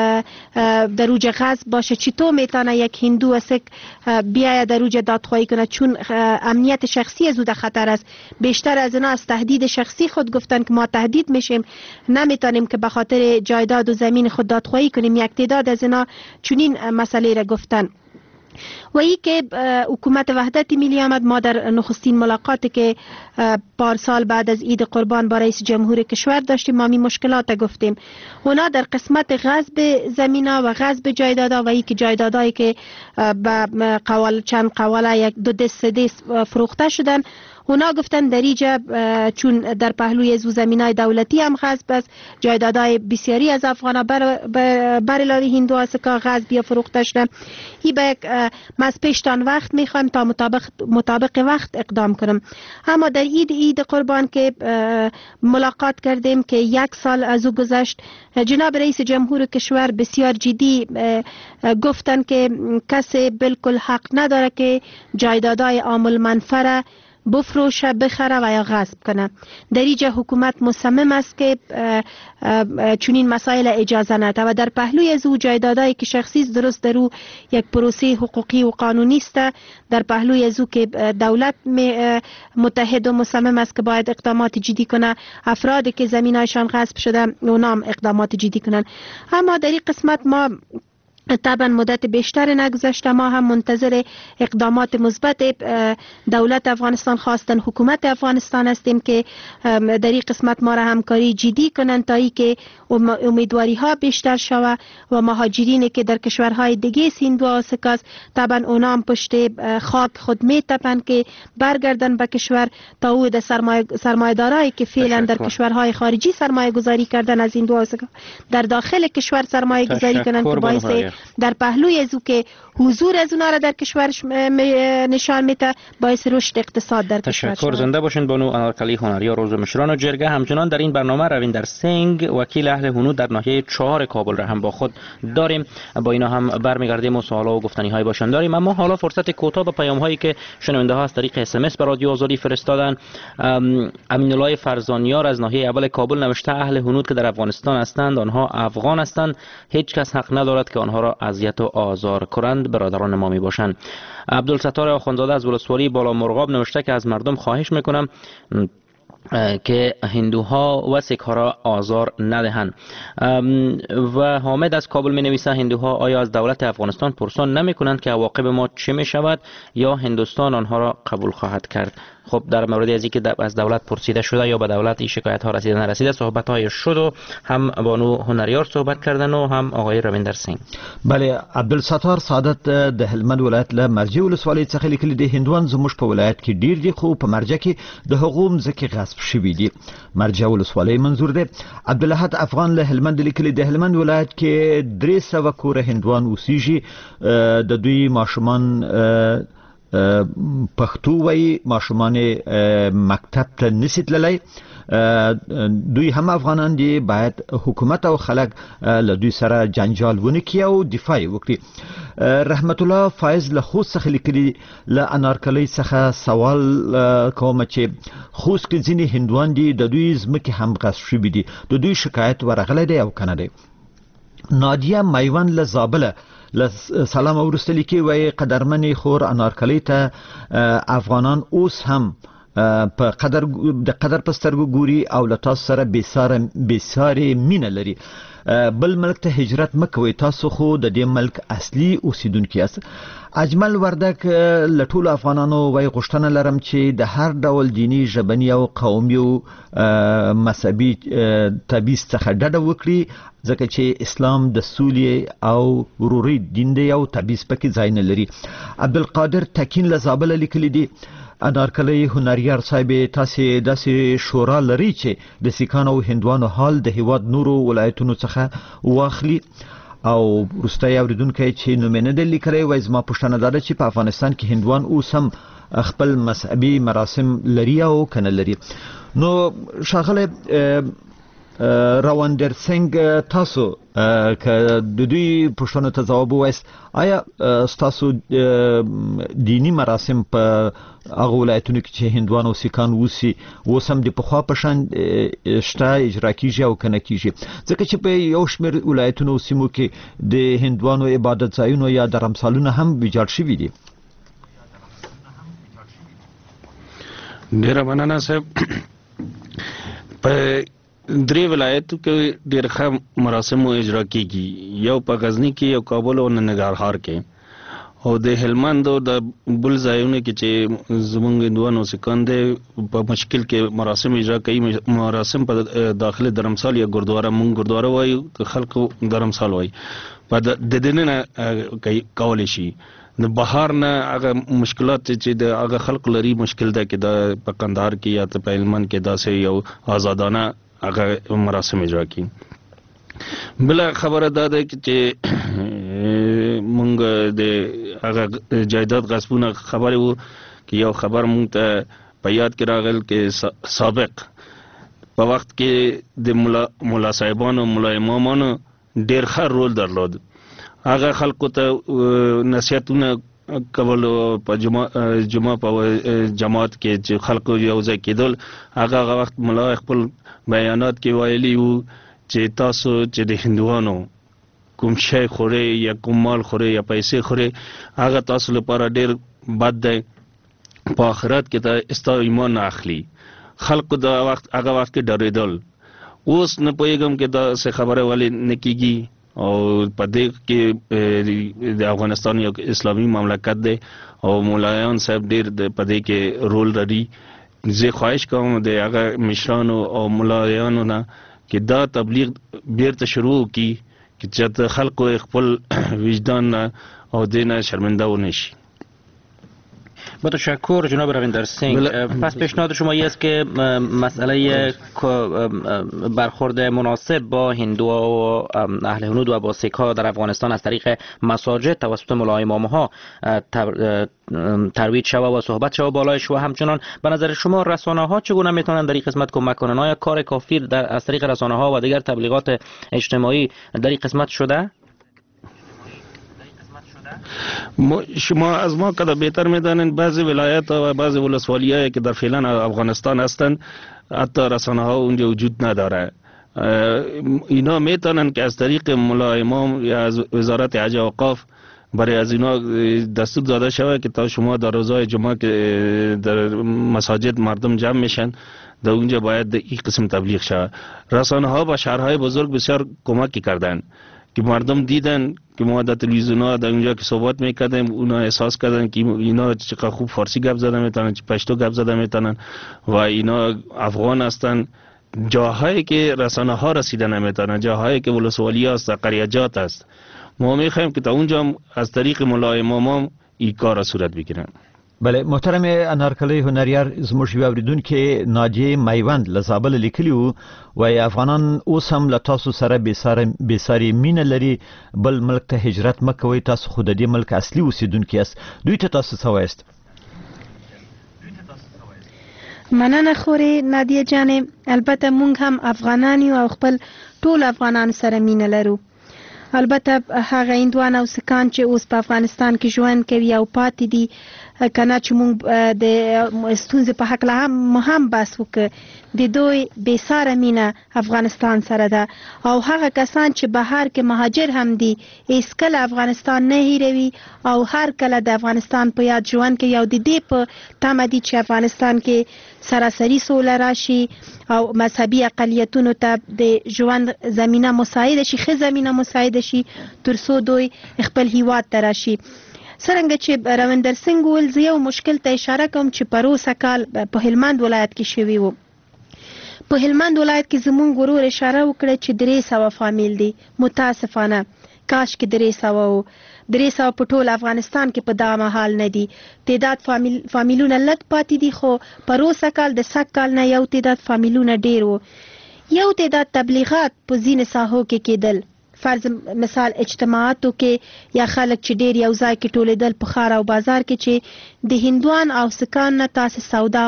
Speaker 10: در اوج غصب باشه، چطور میتونه یک هندو و سک بیاید در اوج دادخواهی کنه؟ چون امنیت شخصی از او در خطر است. بیشتر از اینا از تهدید شخصی خود گفتن که ما تهدید میشیم، نمیتونیم که به خاطر جایداد و زمین خود دادخواهی کنیم. یک تعداد از اینا چنین مسئله را گفتن. و ای که حکومت وحدت ملی آمد، ما در نخستین ملاقاتی که پارسال بعد از عید قربان با رئیس جمهور کشور داشتیم ما می مشکلات گفتیم. اونا در قسمت غصب زمینا و غصب جایدادا و ای که جایدادایی که به قوال چند قواله یک دو دست دست فروخته شدن، اونا گفتن در اینجا چون در پهلوی از زمینای دولتی هم غصب است، جایدادهای بسیاری از افغانا بر بر علاوه هندو اسکا غصب یا فروخته شدن. این به از پیشتان وقت میخوایم تا مطابق مطابق وقت اقدام کنم. اما در عید عید قربان که ملاقات کردیم که یک سال از او گذشت، جناب رئیس جمهور کشور بسیار جدی گفتن که کسی بالکل حق نداره که جایدادهای عامل منفعه بفروشه، بخره و یا غصب کنه. در اینجا حکومت مصمم است که چنین مسائل اجازه نده و در پهلوی از او جایدادایی که شخصی درست در او یک پروسه حقوقی و قانونی است، در پهلوی از او که دولت متحد و مصمم است که باید اقدامات جدی کنه، افرادی که زمینایشان غصب شده اونام اقدامات جدی کنن. اما در این قسمت ما طبعا مدت بیشتر نگذشته، ما هم منتظر اقدامات مثبت دولت افغانستان خواستن حکومت افغانستان هستیم که در این قسمت ما را همکاری جدی کنند تا ای که امیدواری ها بیشتر شود و مهاجرینی که در کشورهای دیگه سیند و آسکاس طبعا اونا هم پشت خاک خود می تپند که برگردن به کشور تا او در سرمایه سرمایه‌دارایی که فعلا در کشورهای خارجی سرمایه گذاری کردن از این دو آسکاس در داخل کشور سرمایه گذاری کنند که باعث در پهلوی از او که حضور از اونا را در کشور نشان میده، باعث رشد اقتصاد در کشور.
Speaker 9: تشکر. زنده باشین بانو انارکلی هنریا روز مشران و جرگه. همچنان در این برنامه رویندر سینگ وکیل اهل هنود در ناحیه چهار کابل را هم با خود داریم. با اینا هم برمیگردیم و سوالا و گفتنی های باشن داریم. اما حالا فرصت کوتاه به پیام هایی که شنونده ها از طریق اس ام اس به رادیو آزادی فرستادن. امین الله فرزانیار از ناحیه اول کابل نوشته اهل هنود که در افغانستان هستند آنها افغان هستند، هیچ کس حق ندارد که آنها را اذیت و آزار کنند، برادران ما می باشند. عبدالستار آخوندزاده از ولسوالی بالا مرغاب نوشته که از مردم خواهش میکنم که هندوها و سیک ها را آزار ندهند. و حامد از کابل می نویسه هندوها آیا از دولت افغانستان پرسان نمی کنند که عواقب ما چه می شود یا هندوستان آنها را قبول خواهد کرد؟ خب در مورد از اینکه از دولت پرسیده شده یا به دولت این شکایت ها رسیده نرسیده صحبت های شد و هم بانو هنریار صحبت کردن و هم آقای رویندر سینگ.
Speaker 1: بله، عبدالستار سعادت د هلمند ولایت له مرجع ولسوالۍ څخه لیکلي دي هندوان زموږ په ولایت کې ډیر دي خو په مرجع کې د هغو مځکې غصب شوي دي. مرجع ولسوالۍ منظور دی. عبدالاحد افغان له هلمند لیکلي د هلمند ولایت کې درې سوه کوره هندوان اوسیږي. د دوی ماشومان پښتو وایي، ماشومان مکتب ته نشي تللی. دوی هم افغانان دي، باید حکومت او خلک له دوی سره جنجال ونه کړي او دفاع وکړي. رحمت الله فایز له خوست څخه لیکلي له انارکلۍ څخه سوال کوم چې خوست کې ځینې هندوان دي د دوی ځمکې هم غصب شوي دي، د دوی شکایت ورغلی دی او کنه دی. نادیه میوند له زابله سلام ورسته لیکي وایي قدرمنې خور انارکلۍ ته افغانان اوس هم په قدر د قدر په سترګو ګوري او له تاسو سره بېساره بېسارې مینه لري. بل ملک ته هجرت مه کوئ، تاسو خو د دې ملک اصلي اوسیدونکي یاست. اجمل وردک له ټولو افغانانو وایي غوښتنه لرم چې د هر ډول دیني، ژبني او قومي او مذهبي تبعیض څخه ډډه وکړي، ځکه چې اسلام د سولې او ورورۍ دین دی او تبعیض پکې ځای نه لري. عبدالقادر تکین له زابله لیکلي دي: انارکلی هنریار صاحب، تاسې داسې شورا لري چې د سیکانو او هندوانو حال د هیواد نورو ولایتونو څخه واخلي؟ او وروستی اوریدونکی چې نوم یې نه دی لیکلی وایي زما پوښتنه دا ده چې په افغانستان کې هندوان اوس هم خپل مذهبي مراسم لري او که نه لري؟ نو ښاغلی روندر سنگ، تاسو که د دوی پوښتنو ته ځواب ووایست، آیا ستاسو دینی مراسم په هغه ولایتونو کې چې هندوان او سیکان اوسي اوس هم د پخوا په شان شته، اجرا کیږي او که نه کیږي؟ ځکه چې په یو شمېر ولایتونو او سیمو کې د هندوانو عبادت ځایونه یا درمسالونه هم ویجاړ شوي دي.
Speaker 11: ډېره مننه صاحب. په درې ولایتو کې ډېر ښه مراسم اجرا کیږي، یو په غزني کې، یو کابل او ننګرهار کې، او د هلمند او د بل ځایونو کې چې زمونږ هندوان او سیکان دی په مشکل کې مراسم اجرا کوي. مراسم په داخل درمسال یا ګردواره، مونږ ګردواره وایو، خلکو درمسال وایي، په د دننه کولی شي. د بهر نه هغه مشکلات چې د هغه خلکو لري مشکل ده چې د په قندهار کې یا په هلمند کې داسې یو آزادانه هغه مراسم اجرا کی. بل خبره دا ده چې مونږ د هغه جایداد غصبونه خبره وو چې یو خبر مونږ ته په یاد کې راغل چې سابق په وخت کې د مولا مولا صاحبانو، مولا امامانو ډېر ښه رول درلود. هغه خلکو ته نصیحتونه کول په جمعه په جماعت کې چې خلکو یو ځای کېدل. هغه هغه وخت مولا خپل بیانات کې ویلي وو چې تاسو چې د هندوانو کوم شی خورئ یا کوم مال خورئ یا پیسې خورئ، هغه تاسو لپاره ډېر بد دی، په آخرت کې ته ستا ایمان نه اخلي. خلکو د وخت هغه وخت کې ډارېدل. اوس نه پوهېږم چې داسې خبره ولې نه کېږي، او په دې کې د افغانستان یو اسلامي مملکت دی او مولایان صاحب ډېر په دې کې رول لري. زه خواهش کوم د هغه مشرانو او مولایانو نه چې دا تبلیغ بیرته شروع کړي چې خلکو خپل وجدان او دینه شرمنده ونه شي.
Speaker 9: با تشکر جناب رویندر سینگ. پس پیشنهاد شما این است که مسئله برخورد مناسب با هندوها و اهل هنود و با سیک ها در افغانستان از طریق مساجد توسط مولای امامها ترویج شود و صحبت شود بالایش، و همچنان به نظر شما رسانه ها چگونه میتونن در این قسمت کمک کنن؟ آیا کار کافی در از طریق رسانه ها و دیگر تبلیغات اجتماعی در این قسمت شده؟
Speaker 11: شما از ما که بهتر میدانید بعضی ولایت و بعضی ولسوالی‌هایی که در فعلا افغانستان هستند حتی رسانه ها اونجا وجود نداره. اینا میتونن که از طریق مولا امام یا از وزارت حج و اوقاف برای از اینا دستور داده شود که تا شما در روزهای جمعه که در مساجد مردم جمع میشن در اونجا باید این قسم تبلیغ شود. رسانه ها با شهرهای بزرگ بسیار کمکی کردن که مردم دیدن که ما در تلویزیون ها در اونجا که صحبت میکردیم، اونا احساس کردن که اینا چقدر خوب فارسی گپ زده میتونن، چه پشتو گپ زده میتونن و اینا افغان هستن. جاهایی که رسانه ها رسیده نمیتونن، جاهایی که ولسوالی هست، قریجات است، ما میخوایم که تا اونجا از طریق مولا امام این کار صورت بگیرن.
Speaker 1: بله محترم انارکلی هنریار، زموږ یو اوریدونکي ناجیه میوند له زابل لیکلي وو، وایي افغانان اوس هم له تاسو سره بېسارې مینه لري، بل ملک ته هجرت مه کوئ، تاسو خو د دې ملک اصلي اوسیدونکي یاست. دوی ته تاسو څه وایست؟
Speaker 10: مننه خورې نادیه جانې. البته مونږ هم افغانان یو او خپل ټول افغانانو سره مینه لرو. البته هغه هندوان او سیکان چې اوس په افغانستان کې ژوند کوي او پاتې دي، کنه چې موږ د ستونزې په حق له هم هم بحث وکړو د دوی بېساره مینه افغانستان سره ده او هغه کسان چې بهر کې مهاجر هم دي هیڅکله افغانستان نه هیروي او هر کله د افغانستان په یاد ژوند کې یو د دې په تمه دي چې افغانستان کې سراسري سوله راشي او مذهبي اقلیتونو ته د ژوند زمینه مساعده شي ښه زمینه مساعده شي تر څو دوی خپل هیواد ته راشي. څرنګه چې روندر سنگ وویل زه یو مشکل ته اشاره کوم چې پروسه کال په هلمند ولایت کې شوی و. په هلمند ولایت کې زمونږ ورور اشاره وکړه چې درې سوه فامیل دي. متاسفانه کاش کې درې سوه و درې سوه په ټول افغانستان کې په دغه مهال نه دي. تعداد فامیل فامیلونه لږ پاتې دي خو پروسه کال د سږ کال نه یو تعداد فامیلونه ډېر و. یو تعداد تبلیغات په ځینې ساحو کې کېدل، فرض مثال اجتماعاتو کې یا خلک چې ډېر یو ځای کې ټولېدل په ښار او بازار کې چې د هندوان او سکان نه تاسې سودا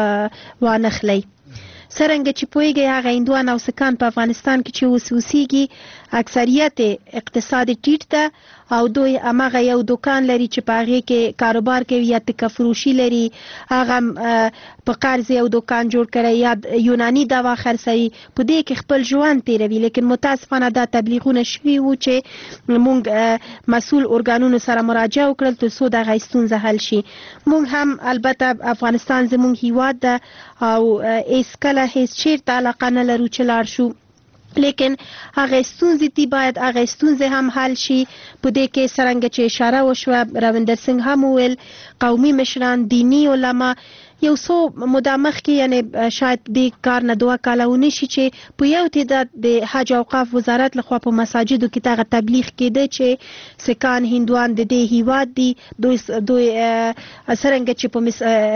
Speaker 10: وانخلئ. څرنګه چې پوهیږئ هغه هندوان او سکان په افغانستان کې چې اوس اوسیږي اکثریت اقتصاد ټیټ ده او دوی هماغه یو دوکان لري چې په هغې کې کاروبار کوي یا تکه فروشي لري، هغه په قرض یو دوکان جوړ کړی یا یوناني دوا خرڅوي، په دې کې خپل ژوند تیروي. لیکن متاسفانه دا تبلیغونه شوي وو چې موږ مسؤل ارګانونو سره مراجعه وکړل تر څو دغه ستونزه حل شي. موږ هم البته افغانستان زموږ هیواد ده او هیڅکله هیڅ چیرته علاقه نه لرو چې لاړ شو، لیکن هغه ستونزې دي باید هغه ستونزې هم حل شي. په دې کې څرنګه چې اشاره وشوه روندر سنگ هم وویل قومي مشران، دینی علما یو څو موده مخکې یعنې شاید دې کار نه دوه کاله ونه شي چې په یو تعداد د حج اوقاف وزارت لخوا په مساجدو کې دغه تبلیغ کېده چې سکان هندوان د دې هیواد دي، دوی دوی څرنګه چې په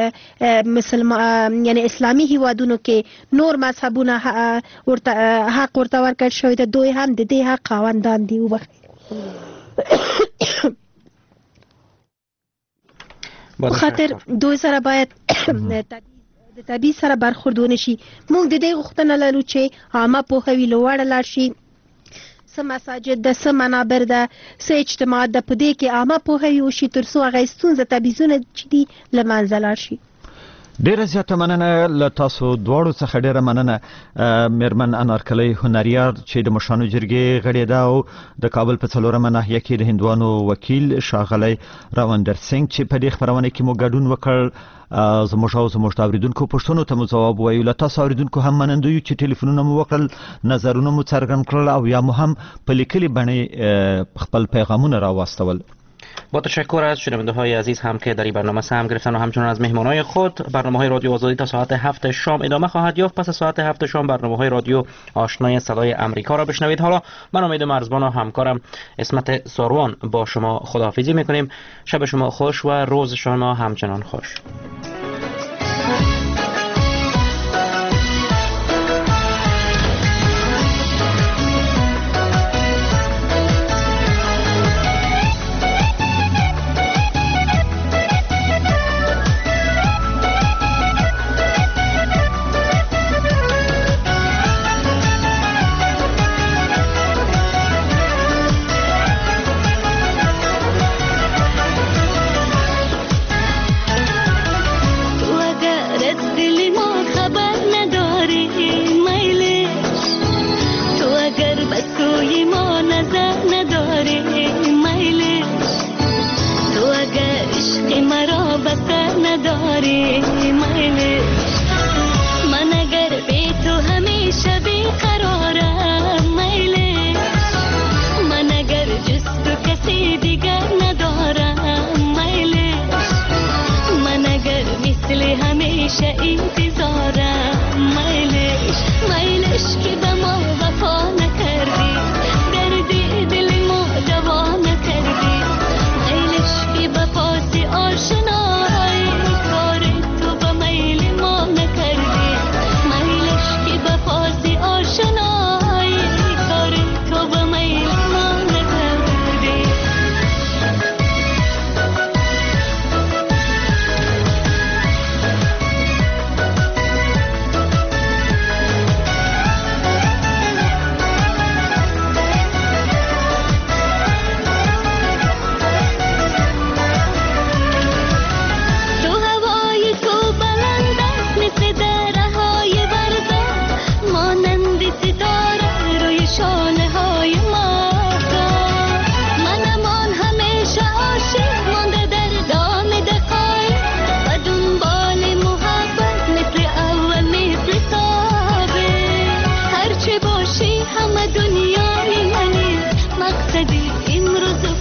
Speaker 10: مسلمان یعنې اسلامي هیوادونو کې نور مذهبونه ورته حق ورته ورکړل شوی ده، دوی هم د دې حق خاوندان دي. وبخښئ خاطر دوی سره باید د تبعیض سره برخورد ونه شي. موږ د دې غوښتنه لرو چې عامه پوهاوی لوړه لاړ شي، څه مساجد ده، څه منابر ده، څه اجتماعات ده، په دې کې عامه پوهاوی وشي تر څو هغه ستونزه تبعیضونه چې دي له منځه لاړ شي.
Speaker 1: ډیره زیاته مننه له تاسو دواړو څخه، ډیره مننه میرمن انارکلی هنریار چې د مشرانو جرګې غړې ده او د کابل په څلورمه ناحیه کې د هندوانو وکیل ښاغلی روندر سنگ چې په دې خپرونه کې مو ګډون وکړ. زموږ او زموږ د اورېدونکو پوښتنو ته مو ځواب وویو. له تاسو اورېدونکو هم مننده یو چې ټلیفونونه مو وکړل، نظرونه مو څرګند کړل او یا مو هم په لیکلي بڼې خپل پیغامونه راواستول.
Speaker 9: با تشکر از شنونده های عزیز هم که در این برنامه سهم گرفتن و همچنان از مهمانای خود. برنامه های رادیو آزادی تا ساعت هفت شام ادامه خواهد یافت. پس از ساعت هفت شام برنامه های رادیو آشنای صدای امریکا را بشنوید. حالا من امید مرزبان و همکارم اسمت ساروان با شما خداحافظی میکنیم. شب شما خوش و روز شما همچنان خوش.
Speaker 17: همه دنیا میمانی مقصدی امروز